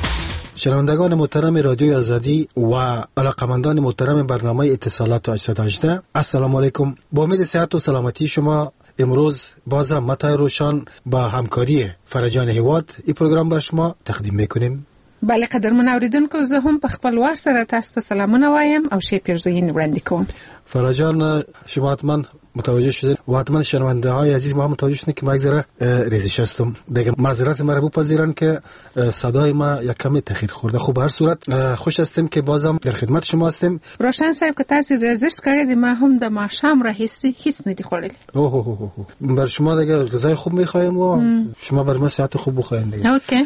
شنوندگان محترم رادیو آزادی و علاقمندان محترم برنامه اتصالات 818 السلام علیکم. با امید صحت و سلامتی شما امروز باز هم متای روشن با همکاری فرجان هیواد این پروگرام بر شما تقدیم میکنیم. بله قدرمن اوریدونکو، زه هم په خپل وار سره تاسو ته سلامونه وایم او شی پیرزوینه وړاندې کوم. فرجان، شما حتما متوجه شدید و حتما شنونده های عزیز ما متوجه شدید که ما یک ذره ریزش هستم. دیگه معذرت مرا بپذیرن که صدای ما یک کمی تاخیر خورده. خب به هر صورت خوش هستیم که بازم در خدمت شما هستیم. روشن صاحب که تاسو ریزش کړی دی، ما هم د ماښام راهیسې هیڅ نه دی خوړلی. اوه بر شما دیگه غذای خوب میخوایم و شما بر ما صحت خوب بخواین دیگه. اوکی.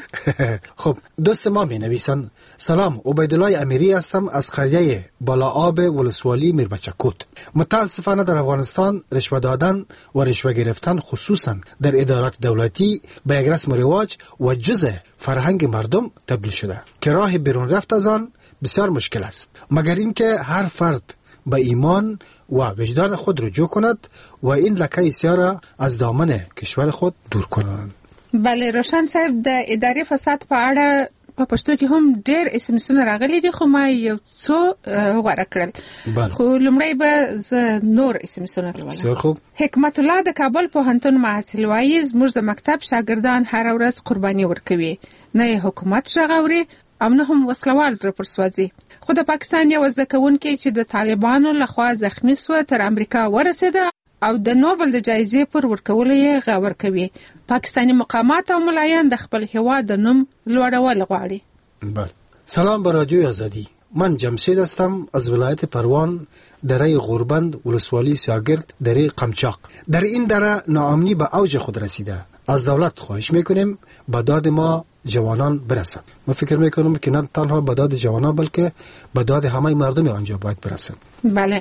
خب دوست ما می نویسن: سلام، عبیدالله امیری هستم از قریه بالاآب ولسوالی میربچکوت. متاسفانه در افغانستان رشوه دادن و رشوه گرفتن خصوصا در ادارات دولتی به یک رسم و رواج و جزء فرهنگ مردم تبدیل شده که راه بیرون رفت از آن بسیار مشکل است، مگر اینکه هر فرد به ایمان و وجدان خود رجوع کند و این لکه سیاه را از دامن کشور خود دور کند. بله روشن صاحب، د اداري فساد په اړه په پښتو کې هم ډېر اسمسونه راغلي دي، خو ما یو څو غوره کړل. خو لومړی به زه نور اسمسونه لولم. خوب. حکمت الله د کابل پوهنتون محصل وایي زموږ د مکتب شاګردان هر ورځ قرباني ورکوي، نه حکومت غږ اوري او نه هم وسلوال زړه پرسوځي. خو د پاکستان یو زده کوونکی چې د طالبانو لخوا زخمی سو تر امریکا ورسېده او د نوبل د جایزې پر ورکولو یې غور کوي. پاکستانی مقامات او ملایان د خپل هیواد د نوم لوړول غواړي. بله. سلام به رادیو آزادی. من جمشید هستم از ولایت پروان، دره غوربند، ولسوالی سیاگرد، دره قمچاق. در این دره ناامنی به اوج خود رسیده. از دولت خواهش میکنیم به داد ما جوانان برسد. ما فکر میکنم که نه تنها به داد جوانان بلکه به داد همه مردم آنجا باید برسد. بله.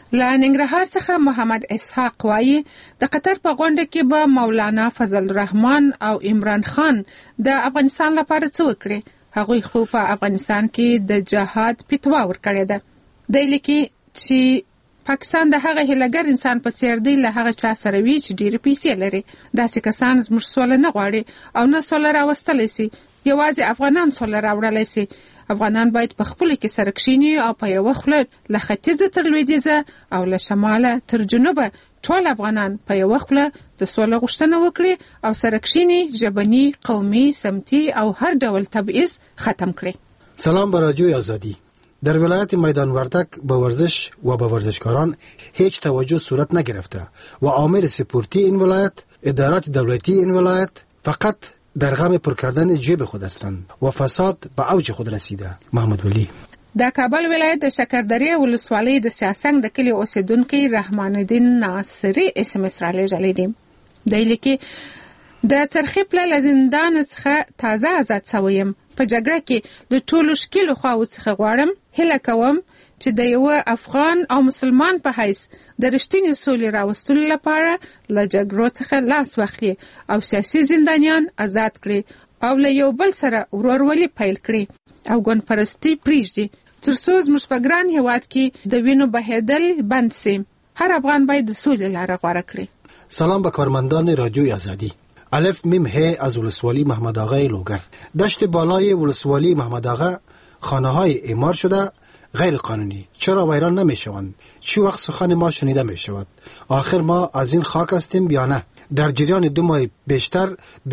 له ننګرهار څخه محمد اسحاق وایي د قطر په غونډه کې به مولانا فضل الرحمن او عمران خان د افغانستان لپاره څه وکړي. هغوی خو په افغانستان کې د جهاد فتوا ورکړې ده. دی لیکي چې پاکستان د هغه هیلهګر انسان په څیر دی له هغه چا سره وي چې ډېرې پیسې لري. داسې کسان زموږ سوله نه غواړي او نه سوله راوستلی سي. یوازې افغانان سوله راوړلی سي. افغانان باید په خپل کې سره کښیني او په یو خوله له ختیځه تر لویدیځه او له شماله تر جنوبه ټول افغانان په یو خوله د سوله غوښتنه وکړي او سره کښیني، ژبني، قومي، سمتي او هر ډول تبعیض ختم کړي. سلام به رادیوی آزادی. در ولایت میدان وردک به ورزش و به ورزشکاران هیچ توجه صورت نگرفته و عامل سپورتی این ولایت، ادارات دولتی این ولایت فقط در غم پر کردن جیب خود هستند و فساد به اوج خود رسیده. محمد ولی. د کابل ولایت د شکردرې ولسوالۍ د سیاسنګ د کلی اوسیدونکو رحمان الدین ناصری SMS را لېږلی دی. دی لیکي د څرخې پله له زندان څخه تازه آزاد شوی یم. په جګړه کې د ټولو ښکیلو خواوو څخه غواړم، هیله کوم چې د یوه افغان او مسلمان په حیث د رښتینې سولې راوستلو لپاره له جګړو څخه لاس واخلي او سیاسي زندانیان آزاد کړي او له یو بل سره ورورولي پیل کړي او ګوندپرستي پرېږدي، تر څو زموږ په ګران هېواد کې د وینو بهېدل بند سي. هر افغان باید د سولې لاره غوره کړي. سلام به کارمندان رادیوی آزادی. الف میم ه از ولسوالی محمد آقای لوگر. دشت بالای ولسوالی محمد آقا خانه های اعمار شده غیر قانونی. چرا ویران نمی شوند؟ چی وقت سخن ما شنیده می شود؟ آخر ما از این خاک هستیم یا نه؟ در جریان 2 ماه بیشتر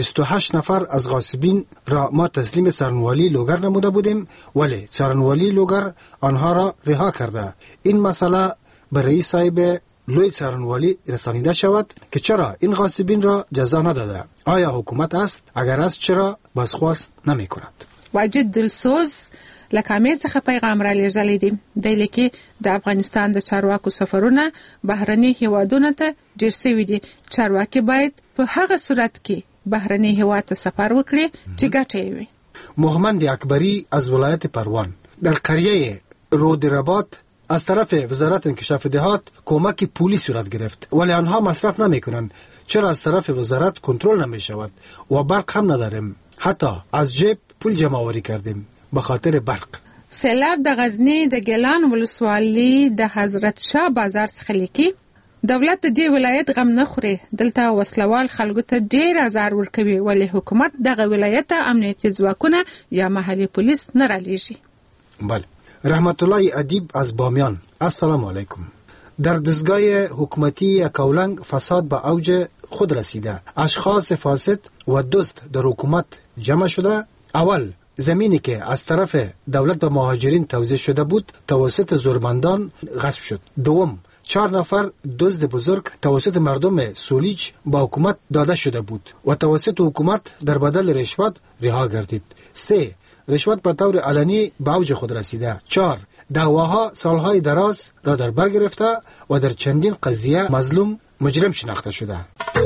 28 نفر از غاصبین را ما تسلیم سرنوالی لوگر نموده بودیم، ولی سرنوالی لوگر آنها را رها کرده. این مسئله به رئیس صاحب لوی سرنوالی رسانیده شود که چرا این غاصبین را جزا نداده. آیا حکومت است؟ اگر است چرا بازخواست نمی کند؟ واجد دلسوز لکامې څخه پیغام را لېږلی دی. دی لیکي د افغانستان د چارواکو سفرونه بهرني هیوادونو ته ډېر سوي دي. چارواکي باید په هغه صورت کې بهرني هیواد ته سفر وکړي چې ګټه یې وي. محمد اکبری از ولایت پروان. در قریه رودرباد از طرف وزارت انکشاف دهات کمک پولی صورت گرفت، ولی آنها مصرف نمی کنند. چرا از طرف وزارت کنترل نمی شود و برق هم نداریم؟ حتی از جیب پول جمع آوری کردیم به خاطر برق. سیلاب د غزنی د ګیلان ولسوالۍ د حضرت شاه بازار څخه لیکي دولت د دې ولایت غم نه خوري. دلته وسلوال خلکو ته ډېر ازار ورکوي، ولی حکومت دغه ولایت ته امنیتي ځواکونه یا محلي پولیس نه رالیږي. بله. رحمت الله ادیب از بامیان. السلام علیکم. در دستگاه حکومتی اکاولنگ فساد به اوج خود رسیده. اشخاص فاسد و دزد در حکومت جمع شده. اول زمینی که از طرف دولت به مهاجرین توزیع شده بود توسط زورمندان غصب شد. دوم 4 نفر دزد بزرگ توسط مردم سولیج با حکومت داده شده بود و توسط حکومت در بدل رشوت رها گردید. 3 رشوت به طور علنی به اوج خود رسیده. 4 دعواها سالهای دراز را در بر گرفته و در چندین قضیه مظلوم مجرم شناخته شده.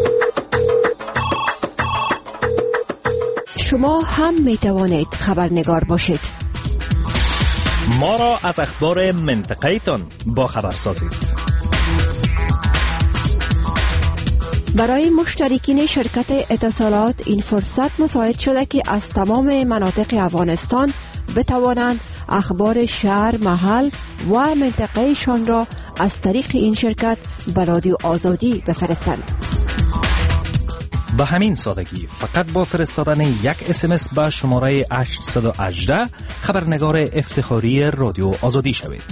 شما هم می توانید خبرنگار باشید. ما را از اخبار منطقه تان با خبر سازید. برای مشترکین شرکت اتصالات این فرصت مساعد شده که از تمام مناطق افغانستان بتوانند اخبار شهر، محل و منطقه شان را از طریق این شرکت به رادیو آزادی بفرستند. به همین سادگی فقط با فرستادن یک SMS به شماره 818 خبرنگار افتخاری رادیو آزادی شوید.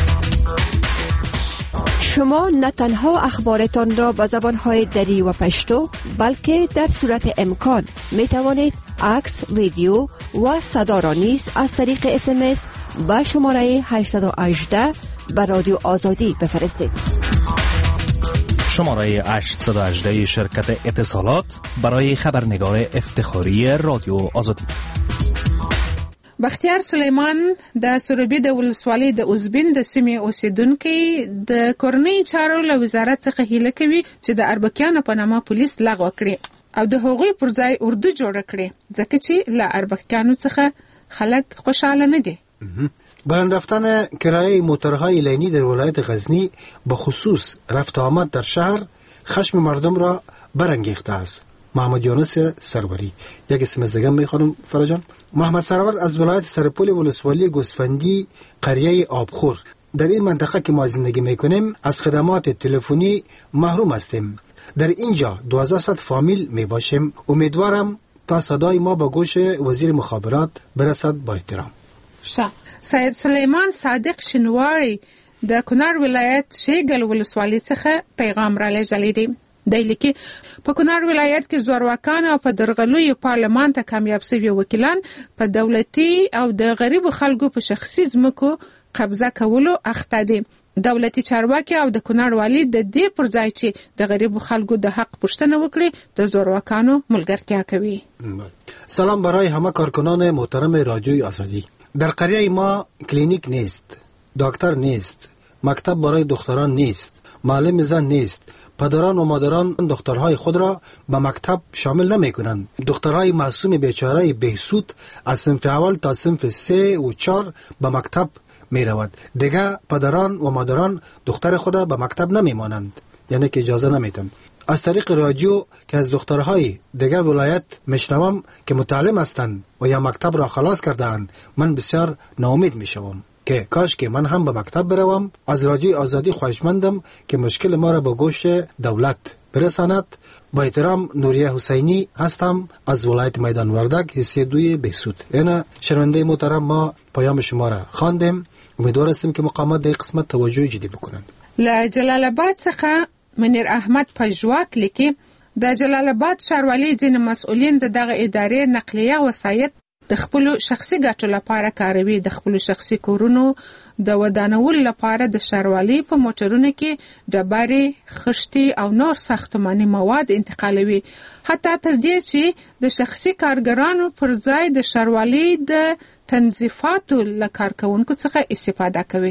شما نه تنها اخبارتان را به زبانهای دری و پشتو بلکه در صورت امکان می توانید عکس، ویدیو و صدا را نیز از طریق SMS به شماره 818 به رادیو آزادی بفرستید. شماره 818 شرکت اتصالات برای خبرنگار افتخاری رادیو آزادی. بختیار سلیمان د سروبي د ولسوالۍ د اوزبین د سیمې اوسیدونکي د کورنۍ چارو له وزارت څخه هیله کوي چې د اربکیانو په نامه پولیس لغوه کړي او د هغوی پر ځای اردو جوړه کړي، ځکه چې له اربکیانو څخه خلک خوشاله نه دي. بلند رفتن کرایه موتورهای لینی در ولایت غزنی به خصوص رفت آمد در شهر خشم مردم را برانگیخته است. محمد یونس سروری. یک اسم از دیگه میخوانم فرجان. محمد سرور از ولایت سرپول ولسوالی گوسفندی قریه آبخور. در این منطقه که ما زندگی میکنیم از خدمات تلفنی محروم هستیم. در اینجا 1200 فامیل میباشیم. امیدوارم تا صدای ما به گوش وزیر مخابرات برسد. با احترام. سید سلیمان صادق شنواری د کونړ ولایت شیګل ولسوالۍ څخه پیغام را لېږلی دی. دی لیکي په کونړ ولایت کې زورواکان او په درغلیو پارلمان ته کامیاب شوي وکیلان په دولتي او د غریبو خلکو په شخصي ځمکو قبضه کولو اخته دي. دولتي چارواکي او د کونړ والي د دې پر ځای چې د غریبو خلکو د حق پوښتنه وکړي د زورواکانو ملګرتیا کوي. سلام برای همه کارکنان محترم رادیوی آزادی. در قریه ما کلینیک نیست، دکتر نیست، مکتب برای دختران نیست، معلم زن نیست. پدران و مادران دخترهای خود را به مکتب شامل نمی کنند. دخترهای معصوم بیچاره بهسود از صنف اول تا صنف 3 و 4 به مکتب می رود. دیگه پدران و مادران دختر خود به مکتب نمی مانند، یعنی که اجازه نمیتن. از طریق رادیو که از دخترهای دیگه ولایت میشنوم که متعلم هستند و یا مکتب را خلاص کردند، من بسیار ناامید میشوم که کاش که من هم به مکتب بروم. از رادیوی آزادی خواهشمندم که مشکل ما را به گوش دولت برساند. با احترام نوریه حسینی هستم از ولایت میدان وردک حصه 2 بهسود. اینا شنونده محترم ما پیام شما را خواندیم. امیدوار هستیم که مقامات در قسمت توجه جدی بکنند. له جلال آباد څخه منیر احمد پژواک لیکي د جلال آباد ښاروالۍ ځینې مسؤلین دغه ادارې نقلیه وسایط د خپل شخصي ګټو لپاره کاروي. د خپل شخصي کورونو د ودانولو لپاره د ښاروالۍ په موټرونو کې ډبرې، خښتې او نور ساختماني مواد انتقالوي، حتی تر دې چې د شخصي کارګرانو پر ځای د ښاروالۍ د تنظیفاتو له کارکوونکو څخه استفاده کوي.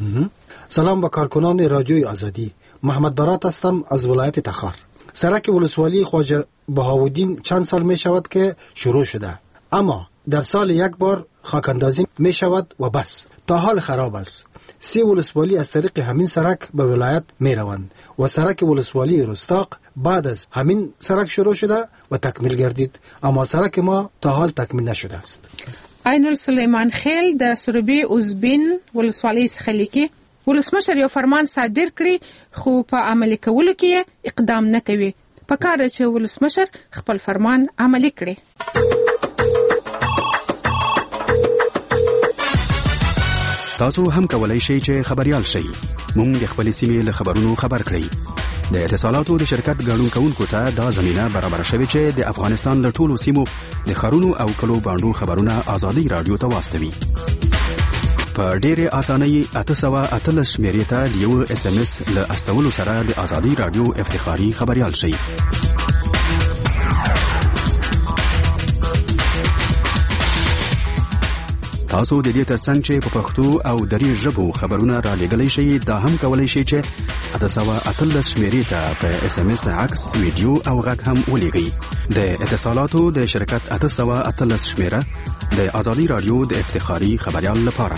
سلام به کارکنان رادیوی آزادی. محمد برات هستم از ولایت تخار. سرک ولسوالی خواجه بهاءالدین چند سال می شود که شروع شده، اما در سال یک بار خاکاندازی می شود و بس. تا حال خراب است. 3 ولسوالی از طریق همین سرک به ولایت می روند و سرک ولسوالی رستاق بعد از همین سرک شروع شده و تکمیل گردید، اما سرک ما تا حال تکمیل نشده است. عین السلیمان خیل د سروبي اوزبین ولسوالۍ څخه لیکي ولسمشر یو فرمان صادر کړي خو په عملي کولو کې اقدام نه کوي. پکار دی چې ولسمشر خپل فرمان عملي کړي. تاسو هم کولای شئ چې خبريال شئ. موږ د خپل سیمې له خبرونو خبر کړئ. د اتصالاتو د شرکت ګډون کوونکو ته دا زمينه برابر شوه چې د افغانستان له ټولو سیمو د خارونو او کلو باندو خبرونه آزادي رادیو ته واستوي. په ډېره اسانۍ 888 شمیرې ته یو اس ام اس له استولو سره د آزادي رادیو افتخاري خبريال شئ. تاسو د دې ترڅنګ چې په پښتو او دري ژبو خبرونه را لېږلی شئ، دا هم کولای شئ چې 888 شمیرې ته په اس ام اس عکس، ویډیو او غږ هم ولېږئ. د اتصالاتو د شرکت 888 شمیره د آزادي رادیو د افتخاري خبريال لپاره.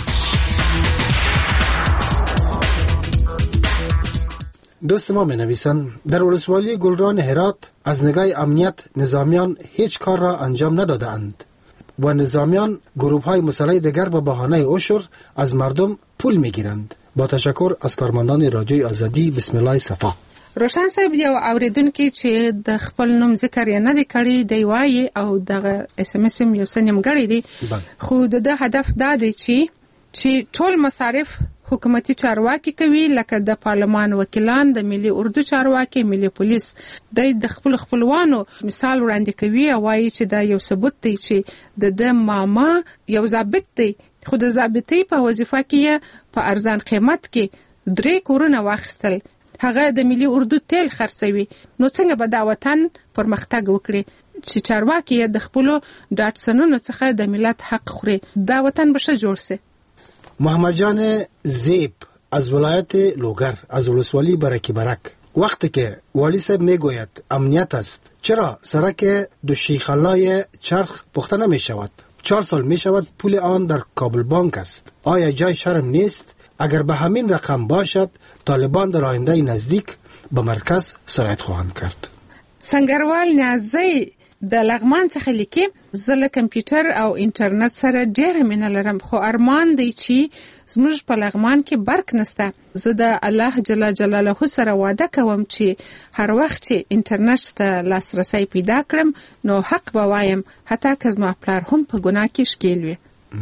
دوست ما می‌نویسند در ولسوالی گلران هرات از نگاه امنیت نظامیان هیچ کار را انجام ندادند و نظامیان گروه‌های مسلح دیگر به بهانه عشر از مردم پول می‌گیرند. با تشکر از کارمندان رادیوی آزادی. بسم الله صفا. روشن صاحب یو اوریدونکو چې د خپل نوم ذکر یې نه دی کړی دی وایي او دغه اس ام اس یو څه نیمګړی دی، خو د هدف دا دی چې ټول مصارف حکومتي چارواکي کوي، لکه د پارلمان وکیلان، د ملي اردو چارواکي، ملي پولیس. د خپل خپلوانو مثال وړاندې کوي او وایي چې دا یو ثبوت دی چې د ماما یو ضابط دی، خو د ضابطۍ په وظیفه کې په ارزان قیمت کې 3 کورونه واخیستل، هغه د ملي اردو تیل خرڅوي. نو څنګه به دا وطن پرمختګ وکړي چې چارواکي د خپل ډاټسنونو څخه د ملت حق خوري؟ دا وطن به ښه جوړ سي. محمد جان زیب از ولایت لوگر از ولسوالی برکی برک. وقتی که والی صاحب میگوید امنیت است، چرا سرک دو شیخالای چرخ پخته نمی شود؟ 4 سال می شود پول آن در کابل بانک است. آیا جای شرم نیست؟ اگر به همین رقم باشد طالبان در آینده نزدیک به مرکز سرایت خواهند کرد. سنگروال نیازی د لغمان څخه لیکي زه له کمپیوټر او انټرنیټ سره ډېره مینه لرم خو ارمان دی چې زموږ په لغمان کې برق نشته. زه د الله جل جلاله سره وعده کوم چې هر وخت چې انټرنیټ ته لاسرسی پیدا کړم نو حق به وایم حتی که زما پلار هم په ګناه کې ښکیل وي.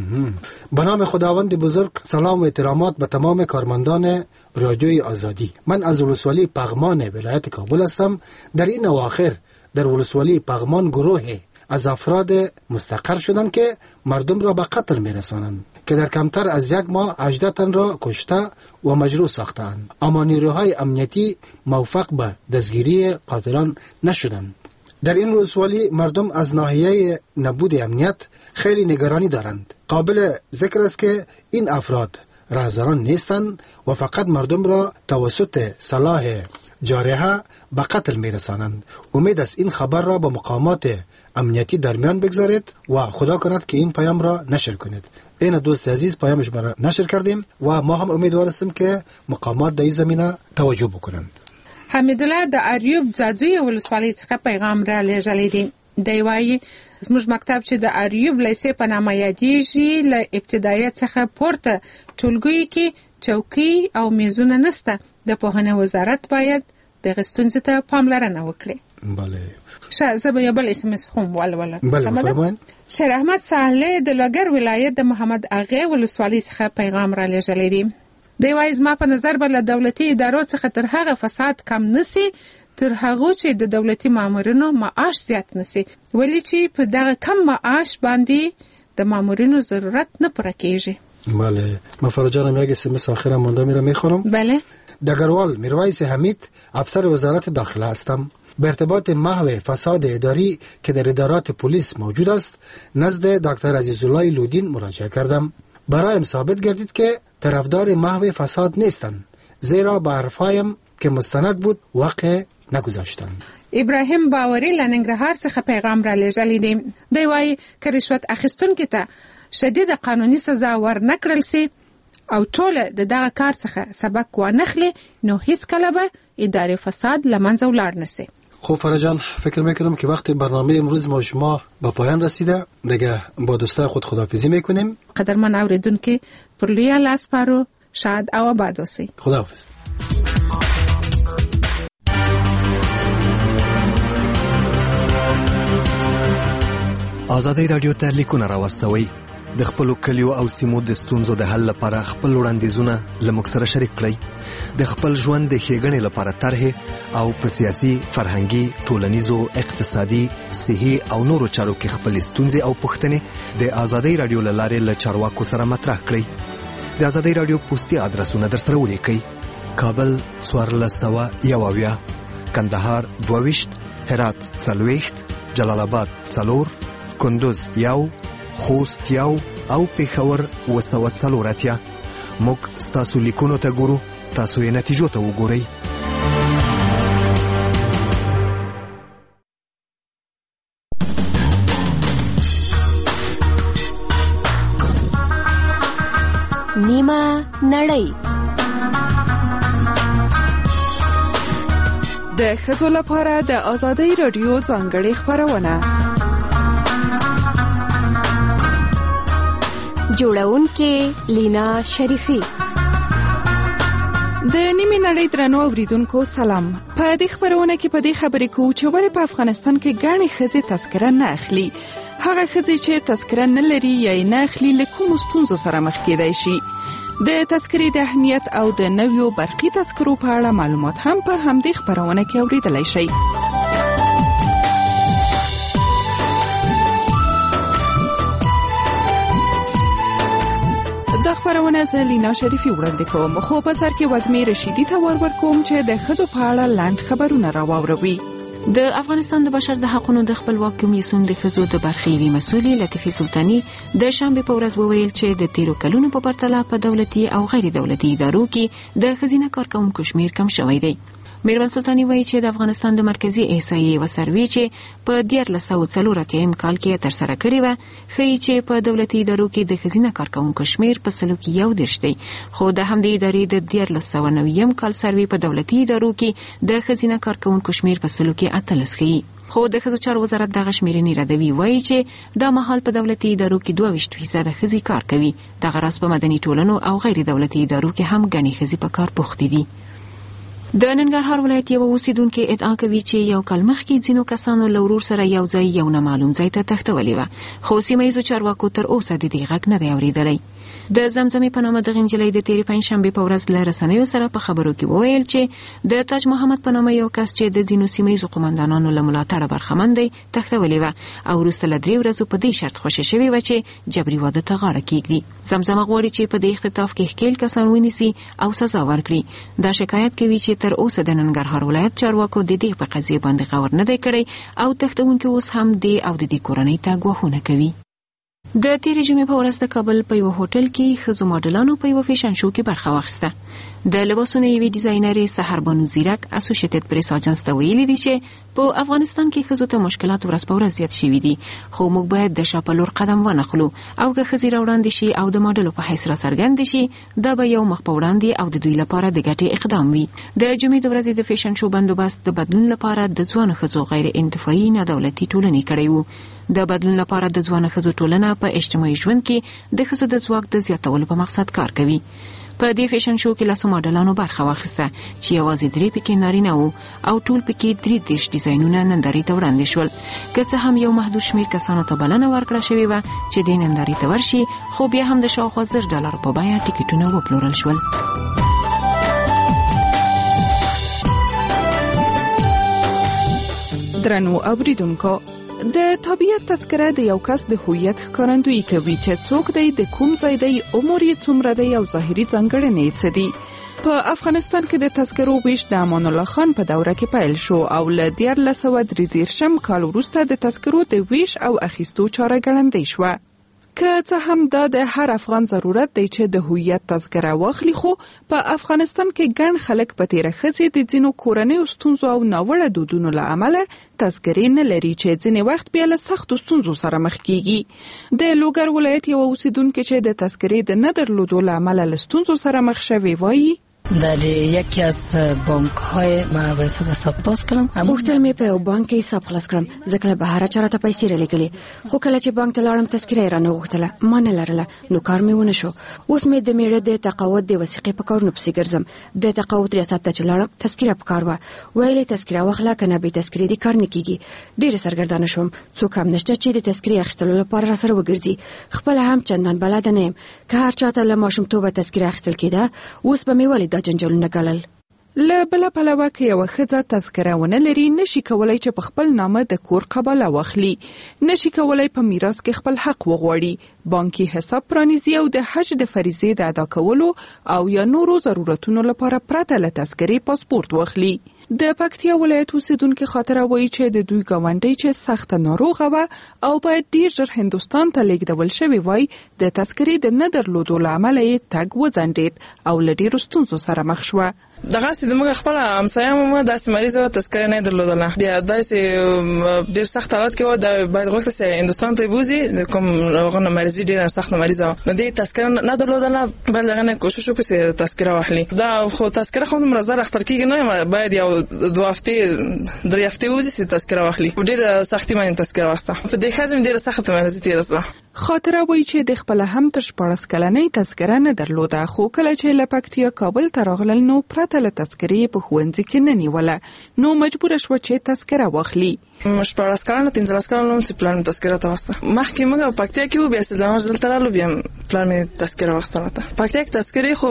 به نام خداوند بزرگ، سلام و احترامات به تمام کارمندان رادیوی آزادی. من از ولسوالی پغمان ولایت کابل هستم. در این اواخر در ولسوالی پغمان گروه از افراد مستقر شدند که مردم را به قتل میرسانند که در کمتر از 1 ماه 18 تن را کشته و مجروح ساختند، اما نیروهای امنیتی موفق به دستگیری قاتلان نشدند. در این ولسوالی مردم از ناحیه نبود امنیت خیلی نگرانی دارند. قابل ذکر است که این افراد رهزنان نیستند و فقط مردم را توسط سلاح جارحه به قتل میرسانند. امید است این خبر را با مقامات امنیتی در میان بگذارید و خدا کند که این پیام را نشر کنید. این دوست عزیز پیامش را نشر کردیم و ما هم امیدوار هستیم که مقامات در این زمینه توجه بکنند. حمیدالله د اریوب ځاځي ولسوالۍ څخه پیغام را لېږلی دی. دی وایي زموږ مکتب چې د اریوب لیسې په نامه یادیږي له ابتدایه څخه پورته ټولګیو کې چوکۍ او میزونه نشته. د پوهنې وزارت باید دغه ستونزې ته پاملرنه وکړي. بله. ښه زه به یو بل SMS هم ولولم. بله فرمایئ. شیر احمد صالح د لوګر ولایت د محمد اغې ولسوالۍ څخه پیغام را لېږلی دی. دی وایي زما په نظر به له دولتي ادارو څخه تر هغه فساد کم نسی تر هغه چې د دولتي مامورینو معاش زیات نسی، ولی چې په دغه کم معاش باندې د مامورینو ضرورت نه پوره کیږي. بله. مفرد جانم یک SMS آخر مانده میره میخونم. بله. دگروال میرویس حمید، افسر وزارت داخله هستم. به ارتباط محو فساد اداری که در ادارات پلیس موجود است نزد دکتر عزیزالله لودین مراجعه کردم. برایم ثابت گردید که طرفدار محو فساد نیستند، زیرا به حرفایم که مستند بود واقع نگذاشتند. ابراهیم باوري له ننګرهار څخه پیغام را لېږلی دی. دی وایي که رشوت اخیستونکي ته شدید قانوني سزا ورنکړل سي او ټول د دغه کار څخه سبق وانخلي نو هیڅکله به اداري فساد له منځه ولاړ نشي. خب فرجان، فکر میکنم که وقت برنامه امروز ما شما به پایان رسیده. دیگه با دوستای خود خداحافظی میکنیم. قدرمن اوریدونکي پر لوی لاس پارو شاد او آباد اوسئ. خداحافظ. آزادی رادیو ته لیکونه راوستوي. د خپل کلیو او سیمو د ستونزو د حل لپاره خپل وړاندیزونه لموږ سره شریک کړئ. د خپل ژوند د ښېګڼې لپاره طرحې او په سیاسي، فرهنګي، ټولنیزو، اقتصادي، صحي او نورو چارو کې خپل ستونزې او پوښتنې د آزادی رادیو له لارې له چارواکو سره مطرح کړئ. د آزادی رادیو پوسټي ادرسونه در سره ولیکئ: کابل 1401، کندهار 22، هرات 40، جلال آباد 4، کندوز 1، خوست 1 او پېښور 240. موږ ستاسو لیکونو ته ګورو، تاسو یې نتیجو ته وګورئ. نیمه نړۍ د ښځو لپاره د آزادۍ رادیو ځانګړې خپرونه. جوړونکې لینا شریفی. د نیمه نړۍ درنو اوریدونکو سلام. په دې خبرونه کې په دې خبرې کوو چې ولې په افغانستان کې ګڼې ښځې تذکره نه اخلي. هغه ښځې چې تذکره نه لري یا یې نه اخلي له کومو ستونزو سره مخ کېدای شي. د تذکرې د اهمیت او د نویو برقي تذکرو په اړه معلومات هم په همدې خبرونه کې اوریدلای شئ. د خبرونه زه لینا شریفی وړاندې کوم، خو په سر کې وږمې رشیدي ته ورکوم چې د ښځو په اړه لاند خبرونه راواوروي. د افغانستان د بشر د حقوقو د خپلواک کمیسیون د ښځو د برخې وی مسؤلې لطیفه سلطانی د شنبه په ورځ وویل چې د تیرو کلونو په پرتله په دولتي او غیر دولتي ادارو کې د ښځینه کارکونکو شمیر کم شوی دی. میروان سلطانی وایي چې د افغانستان د مرکزی احصایې و سروې چې په 1940 کال کې ترسره کړې و ښیي چې په دولتي ادارو کې د ښځینه کارکونکو شمیر په 111 دی، خو د همدې ادارې د 1990 کال سروې په دولتي ادارو کې د ښځینه کارکونکو شمیر په 118 ښیي. خو د ښځو چارو وزارت دغه شمیرنې ردوي، وایي چې دا مهال په دولتي ادارو کې 22% ښځې کار کوي. دغه راز په مدني ټولنو او غیر دولتي ادارو کې هم ګڼې ښځې په کار بوختې دي. د ننګرهار ولایت یو اوسیدونکو ادعا کوي چې یو کال مخکې ځینو کسانو له ورور سره یو ځای یو نامعلوم ځای ته تښتولې وه، خو سیمه ییزو چارواکو تر اوسه د دې غږ نه دی اورېدلی. د زمزمې په نامه دغه نجلۍ د تېرې پنجشنبې په ورځ له رسنیو سره په خبرو کې وویل چې د تاج محمد په نامه یو کس چې د ځینو سیمه ییزو قومندانانو له ملاتړه برخمن دی تښتولې وه او وروسته له 3 ورځو په دې شرط خوشې شوې وه چې جبري واده ته غاړه کېږدي. زمزمه غواړي چې په دې اختطاف کې ښکېل کسان ونیسي او سزا ورکړي. دا شکایت کوي چې تر اوسه د ننګرهار ولایت چارواکو د دې په قضیې باندې غور نه دی کړی او تښتونکي اوس هم دی او د دې کورنۍ ته ګواښونه کوي. د تیرې جمعې په ورځ د کابل په یو هوټل کې ښځو ماډلانو په یو فیشن شو کې برخه واخیسته. د لباسونو یوې ډیزاینرې سحر بانو زیرک اسوسییټډ پریس اجنس ته ویلي دي چې په افغانستان کې ښځو ته مشکلات ورځ په ورځ زیات شوي دي، خو موږ باید د شا په لور قدم ونخلو او که ښځې راوړاندې شي او د ماډلو په حیث راڅرګندې شي دا به یو مخ په وړاندې او د دوی لپاره د ګټې اقدام وي. د جمعې د ورځې د فیشن شو بندوبست د بدلون لپاره د ځوانو ښځو غیر انتفاعي نه دولتي ټولنې کړی وو. د بدلون لپاره د ځوانو ښځو ټولنه په اجتماعي ژوند کې د ښځو د ځواک د زیاتولو په مقصد کار کوي. په دې فیشن شو کې لاسو ماډلانو برخه واخیسته چې یوازې 3 پکې نارینه وو او ټول پکې 33 ډیزاینونه نندارې ته وړاندې شول. که څه هم یو محدود شمیر کسانو ته بلنه ورکړه شوې وه چې دې نندارې ته ورشي، خو بیا هم د شاوخوا $10 په بیه ټیکټونه وپلورل شول. درنو اوریدونکو، د طبیعت تذکره د یو کس د هویت ښکارندویي کوي چې څوک دی، د کوم ځای دی، عمر یې څومره دی او ظاهري ځانګړنې یې څه دي. په افغانستان کې د تذکرو ویش د امان الله خان په دوره کې پیل شو او له 1933 کال وروسته د تذکرو د ویش او اخیستو چاره ګړندۍ شوه. که څه هم دا د هر افغان ضرورت دی چې د هویت تذکره واخلي، خو په افغانستان کې ګڼ خلک په تیره ښځې د ځینو کورنیو ستونزو او ناوړه دودونو له امله تذکرې نه لري چې ځینې وخت بیا له سختو ستونزو سره مخ کیږي. د لوګر ولایت یو اوسیدونکو چې د تذکرې د نه درلودو له امله له ستونزو سره مخ شوی وایي در یکی از بانک‌های ما حساب باز کړم. غوښتل مې په یو بانک کې حساب خلاص کړم، ځکه له بهر چارته پیسې رالېږلې، خو کله چې بانک ته لاړم تذکره رانه غوښتله، ما نه لرله، نو کار مې ونه شو. اوس مې د میړه د تقاعد د وثیقې په کارونو پسې ګرځم. د تقاعد ریاست ته چې لاړم تذکره په کار وه، ویلې تذکره واخله کنه به تذکرې دې کار نه کیږي. ډېره سرګردانه شوم، څوک هم نشته چې د تذکرې اخیستلو لپاره را سره وګرځي. خپل هم چندان بلد نه یم، که هر چاته له ماشومتوبه تذکره اخیستل کېده، اوس به مې ولې دا جنجالونه ګالل. له بله پلوه که یوه ښځه تذکره ونه لري، نشي کولای چې په خپل نامه د کور قباله واخلي، نشي کولای په میراث کې خپل حق وغواړي، بانکي حساب پرانیزي او د حج د فریضې د ادا کولو او یا نورو ضرورتونو لپاره پرته له تذکرې پاسپورت واخلي. د پکتیا ولایت اوسیدونکو خاطره وایي چې د دوی ګاونډی چې سخت ناروغه وه او باید ډیر ژر هندوستان ته لیږدول شوی وای، د تذکرې د نه درلودو له امله یې تګ وځنډېد او له ډیرو ستونزو سره مخ شوه. دغه سي د موږ خپل همسایه مو داسې مریض و، تذکره نه درلودله، بیا داسې ډیر سخت حالت کې و، د باید غوښته سي هندوستان ته بوزي، کوم غو مریض ډیر سخت مریض و، نو دې تذکره نه درلودله، بل دغه نه کوشش وکړي چې تذکره واخلي. دا خو تذکره خو مرزه اختر کېږي نه، باید یو 2 هفته 3 هفته وځي چې تذکره واخلي. ډیر سختي باندې تذکره واسطه په دې خازم ډیر سخت مریض تیر وسه. خاطره وایي چې د خپل هم تر 14 کلنۍ تذکره نه درلوده، خو کله چې له پکتیا کابل ته راغلل نو پرته له تذکرې په ښوونځي کې نه نیوله، نو مجبوره شوه چې تذکره واخلي. 14 کلنه 15 کلنه چې پلان تذکره ته واسطه. مخکې موږ په پکتیا کې و، بیا سلام دلته رالو، بیا پلان تذکره واسطه ته. پکتیا کې تذکرې خو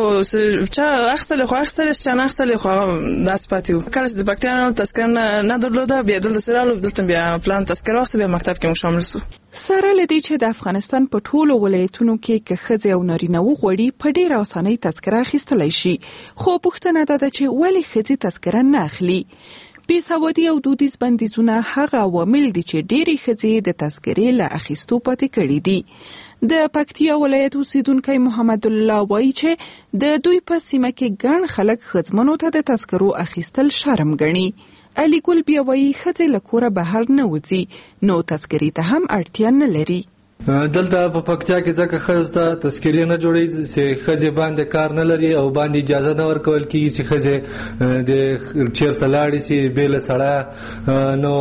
چې اخسل خو اخسل چې نه اخسل خو داس پاتیو. کله چې د پکتیا تذکره نه درلوده، بیا دلته سرالو، دلته بیا پلان تذکره واسطه، بیا مکتب کې مو شامل شو. سره لدی چې د افغانستان په ټولو ولایتونو کې که ښځې او نارینه وغواړي په ډېره اسانۍ تذکره اخیستلی شي، خو پوښتنه دا ده چې ولې ښځې تذکره نه اخلي. بېسوادي او دودیز بندیزونه هغه عوامل دي چې ډېری ښځې د تذکرې له اخیستو پاتې کړي دي. د پکتیا ولایت اوسیدونکی محمد الله وایي چې د دوی په سیمه کې ګڼ خلک ښځمنو ته د تذکرو اخیستل شرم ګڼي. علي ګل بیا وایي ښځې له کوره بهر نه وځي نو تذکرې ته هم اړتیا نه لري. دلته په پکتیا کې ځکه ښځو ته تذکرې نه جوړېږي چې ښځې باندې کار نه لري او باندې اجازه نه ورکول کېږي چې ښځې د چېرته لاړې شي بې له سړیه، نو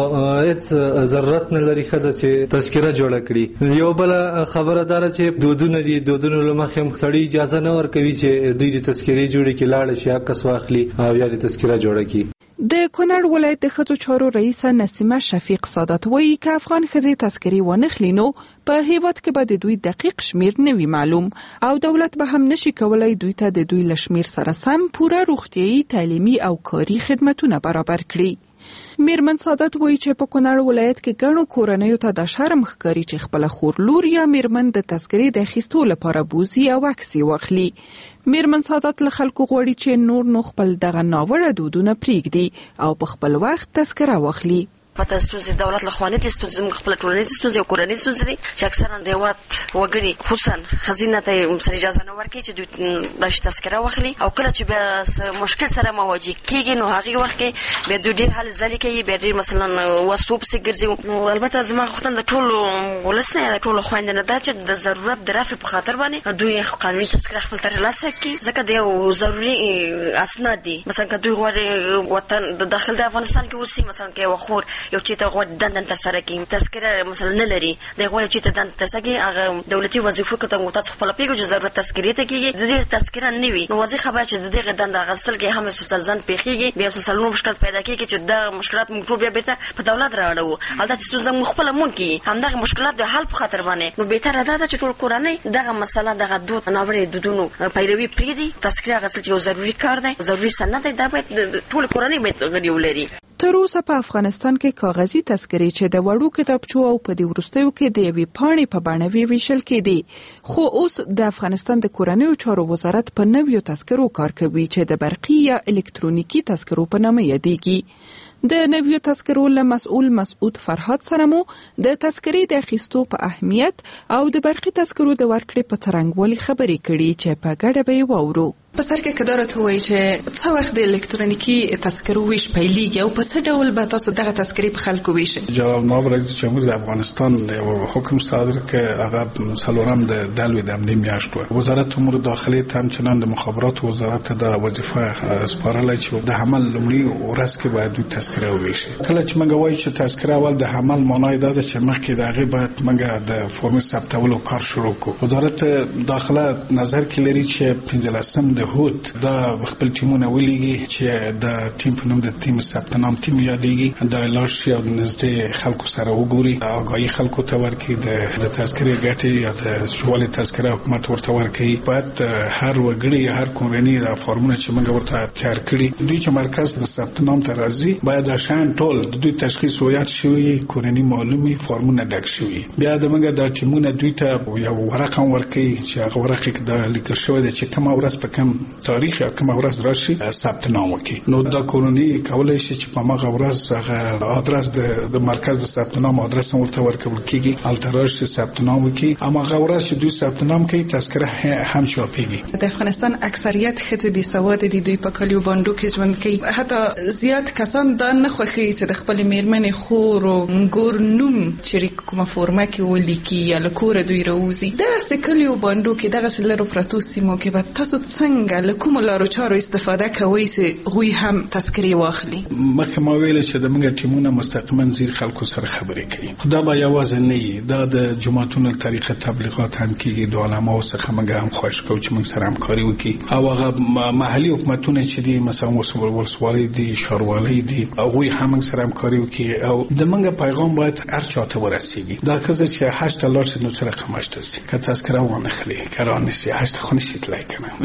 هېڅ ضرورت نه لري ښځه چې تذکره جوړه کړي. یو بله خبره دا ده چې دودونه دي، دودونو له مخې هم سړی اجازه نه ورکوي چې دوی د تذکرې جوړې کړي، لاړه شي عکس واخلي او یا د تذکره جوړه کړي. د کونړ ولایت د ښځو چارو رئیسه نسیمه شفیق سادات وایي که افغان ښځې تذکرې ونخلي نو په هیواد کې به د دوی دقیق شمیر نه وي معلوم او دولت به هم نشي کولای دوی ته د دوی له شمیر سره سم پوره روغتیايي، تعلیمي او کاري خدمتونه برابر کړي. میرمن سادات وایي چې په کونړ ولایت کې ګڼو کورنیو ته د شرم ښکاري چې خپله خور لور یا میرمن د تذکرې د اخیستو لپاره بوزي او عکس یې واخلي. میرمن سادات له خلکو غواړي چې نور نو خپل دغه ناوړه دودونه پرېږدي او په خپل وخت تذکره واخلي. پته ستونزې دولت لخوا نه دي، ستونزې زموږ خپله ټولنیزې ستونزې او کورنۍ ستونزې دي چې اکثرا د هېواد وګړي خصوصا ښځینه ته یې سره اجازه نه ورکوي چې دوی داسې تذکره واخلي او کله چې بیا مشکل سره مواجه کېږي نو هغې وخت کې بیا دوی ډېر هلې ځلې کوي، بیا ډېر مثلا وسلو پسې ګرځي. نو البته زما غوښتنه د ټولو ولس نه د ټولو خویندو نه ده چې د ضرورت د رفع په خاطر باندې دوی قانوني تذکره خپل ترلاسه کړي، ځکه د یو ضروري اسناد دي. مثلا که دوی غواړي وطن د داخل د افغانستان کې اوسي، مثلا که یوه خور یو چېرته غواړي دنده ترسره کړي، تذکره مثلا نه لري، دی غواړي چېرته دنده ترسره کړي، هغه دولتي وظیفو کې تاسو خپله پوهېږئ چې ضرورت تذکرې ته کېږي، د دې تذکره نه وي نو واضح خبره چې د دغې دنده اخیستل کې هم مسلسل ځنډ پېښېږي، بیا مسلسلونه مشکلات پیدا کېږي چې دا مشکلات موږ ټول بیا بېرته په دولت رااړوو. هلته چې ستونزه موږ خپله مونږ کېږي همدغه مشکلات د حل په خاطر باندې نو بهتره دا ده چې ټول کورنۍ دغه مسله دغه دود ناوړه دودونو پیروي پرېږدي. تذکره اخیستل چې یو ضروري کار دی، ضروري سند دی، دا باید ټول کورنۍ باید غړي ولري. تر اوسه په افغانستان کې کاغذي تذکرې چې د وړو کتابچو او په دې وروستیو کې د یوې پاڼې په بڼه ویشل کېدې، خو اوس د افغانستان د کورنیو چارو وزارت په نویو تذکرو کار کوي چې د برقي یا الکترونیکي تذکرو په نامه یادېږي. د نویو تذکرو له مسؤل مسعود فرهاد سره مو د تذکرې د اخیستو په اهمیت او د برقي تذکرو د ورکړې په څرنګوالي خبرې کړي چې په ګډه به یې واورو. په سر کې که دا راته ووایي چې څه وخت د الکترونیکي تذکرو ویش پیلیږي او په څه ډول به تاسو دغه تذکرې په خلکو ویشئ؟ جلال ناب رئیس جمهور د افغانستان یو حکم صادر که هغه څلورم د دلوي د همدې میاشت و. وزارت امور داخلي ته همچنان د مخابراتو وزارت ته د وظیفه سپارلی چې د حمل لومړي ورځ کې باید دوی تذکره وویشي. کله چې موږ وایو چې تذکره اول د حمل معنی دا ده چې مخکې د هغې باید موږ د فورمې ثبتولو کار شروع کړو. وزارت داخله نظر کې لري چې 15 هوت دا خپل ټیمونه ولېږي چې د ټیم په نوم د ټیم ثبت نام ټیم یادېږي، دا لاړ شي او نږدې خلکو سره وګوري، آګاهي خلکو ته ورکړي د تذکرې ګټې یا د شوالې تذکره حکومت ورته ورکوي. باید هر وګړي هر کورنۍ د فارمونه چې موږ ورته تیار کړي دوی چې مرکز د ثبت نام ته راځي باید شان ټول د دوی تشخیص ویات شوی، کورنۍ معلومي، فارمونه ډک شوي. بیا د موږ د ټیمونه دوی ته یو ورقه ورکوي چې هغه ورقه کې د لیکل شوی دی چې کومه ورځ په کوم تاریخ یا کومه ورځ راشي ثبت نام وکړي. نو دا کورنۍ کولای شي چې په هغه ورځ هغه آدرس د مرکز د ثبت نام آدرس ورته ورکول کیږي، هلته راشي ثبت نام وکړي. اما هغه ورځ چې دوی ثبت نام کوي تذکره هم چاپېږي. د افغانستان اکثریت ښځې بې سواده دي، دوی په کلیو بانډو کې ژوند کوي. حتی زیات کسان دا نه خوښوي چې د خپلې میرمنې خور او ګور نوم چې کومه فورمه کې ولیکي یا له کوره دوی راوځي. دغسې کلیو بانډو کې دغسې لرو پرتو سیمو کې به تاسو څنګه له کومو لارو چارو استفاده کوئ چې هغوی هم تذکرې واخلي؟ مخکې ما ویله چې د موږ ټیمونه مستقیما زیر خلکو سره خبرې کوي، خو دا به یوازې نه وي، دا د جماعتونو له طریقه تبلیغات هم کېږي. د علماو څخه موږ هم خواهش کوو چې موږ سره همکاري وکړي او هغه محلي حکومتونه چې دي مثلا ولسوالۍ دي، ښاروالۍ دي، هغوی هم موږ سره همکاري وکړي او د موږ پیغام باید هر چا ته ورسیږي. دا ښځه چې 8 ته لاړ شي نو څه رقم 8 شي، که تذکره وانخلي که رانشي 8 خو نشي تللی کنه. یو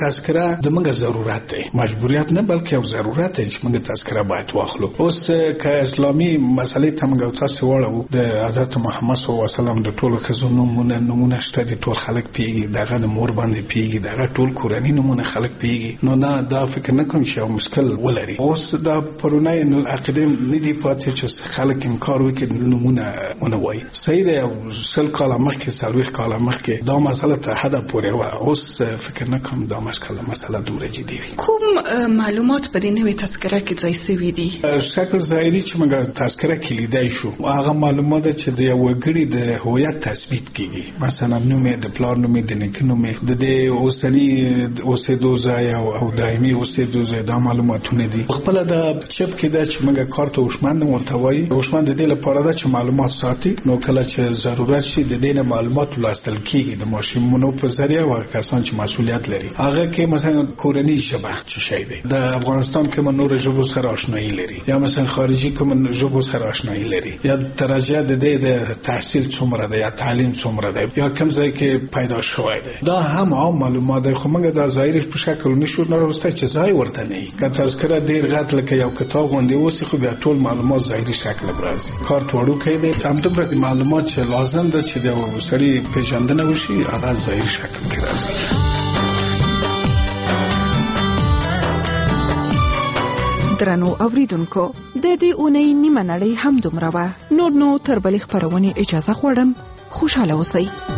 تذکره د موږ ضرورت دی، مجبوریت نه بلکې یو ضرورت دی چې موږ تذکره باید واخلو. اوس که اسلامي مسلې ته موږ تاسو وړو د حضرت محمد صلی الله علیه وسلم د ټولو ښځو نمونه شته، د ټول خلک پیږي، دغه د مور باندې پیږي، دغه ټول کورنۍ نمونه خلک پیږي. نو نه دا فکر نه کوم چې یو مشکل ولري. اوس دا پرونی اقدام نه دی پاتې چې خلک انکار وکړي نمونه ونه وایي. صحیح دی، سل کاله مخکې 40 کاله مخکې دا مسله ته حد پورې و. اوس فکر نه کوم دا مسله دومره جدي وي. کوم معلومات په دې نوې تذکره کې ځای شوي دي؟ شکل ظاهري چې موږ تذکره کې لیدای شو هغه معلومات چې د یو وګړي د هویت تثبیت کیږي، مثلا نوم د پلار نوم د نیکه نوم د اوسنی اوسېدو ځای او دایمي اوسېدو ځای، دا معلوماتونه دي. خپل د چپ کې دا چې موږ کارت هوشمند ورته وایي. هوشمند د دې لپاره دا چې معلومات ساتي، نو کله چې ضرورت شي د دې معلومات ولستل کیږي د ماشینونو په ذریعہ او کسان چې مسؤلیت لري. هغه کې مثلا کورنۍ ژبه چې شي دی د افغانستان کې نور ژبو سره آشنایی لري، یا مثلا خارجي کوم ژبو سره آشنایی لري، یا درجه د تحصیل څومره ده، یا تعلیم څومره ده، یا کوم ځای کې پیدا شوی دی. دا هم عام معلومات دي، خو موږ دا ظاهري په شکل نشو راوستای چې ځای ورته نه که تذکره ډیر غټ لکه یو کتاب غوندي اوس خو بیا ټول معلومات ظاهري شکل راځي. کارت وړو کې دي هم دومره معلومات چې لازم ده چې د وسړي پیژندنه وشي، هغه ظاهري شکل کې راځي. درنو اوریدونکو، د دې اونۍ نیمه نړۍ هم دومره وه. نور نو تر بلې خپرونې اجازه غواړم. خوشاله اوسئ.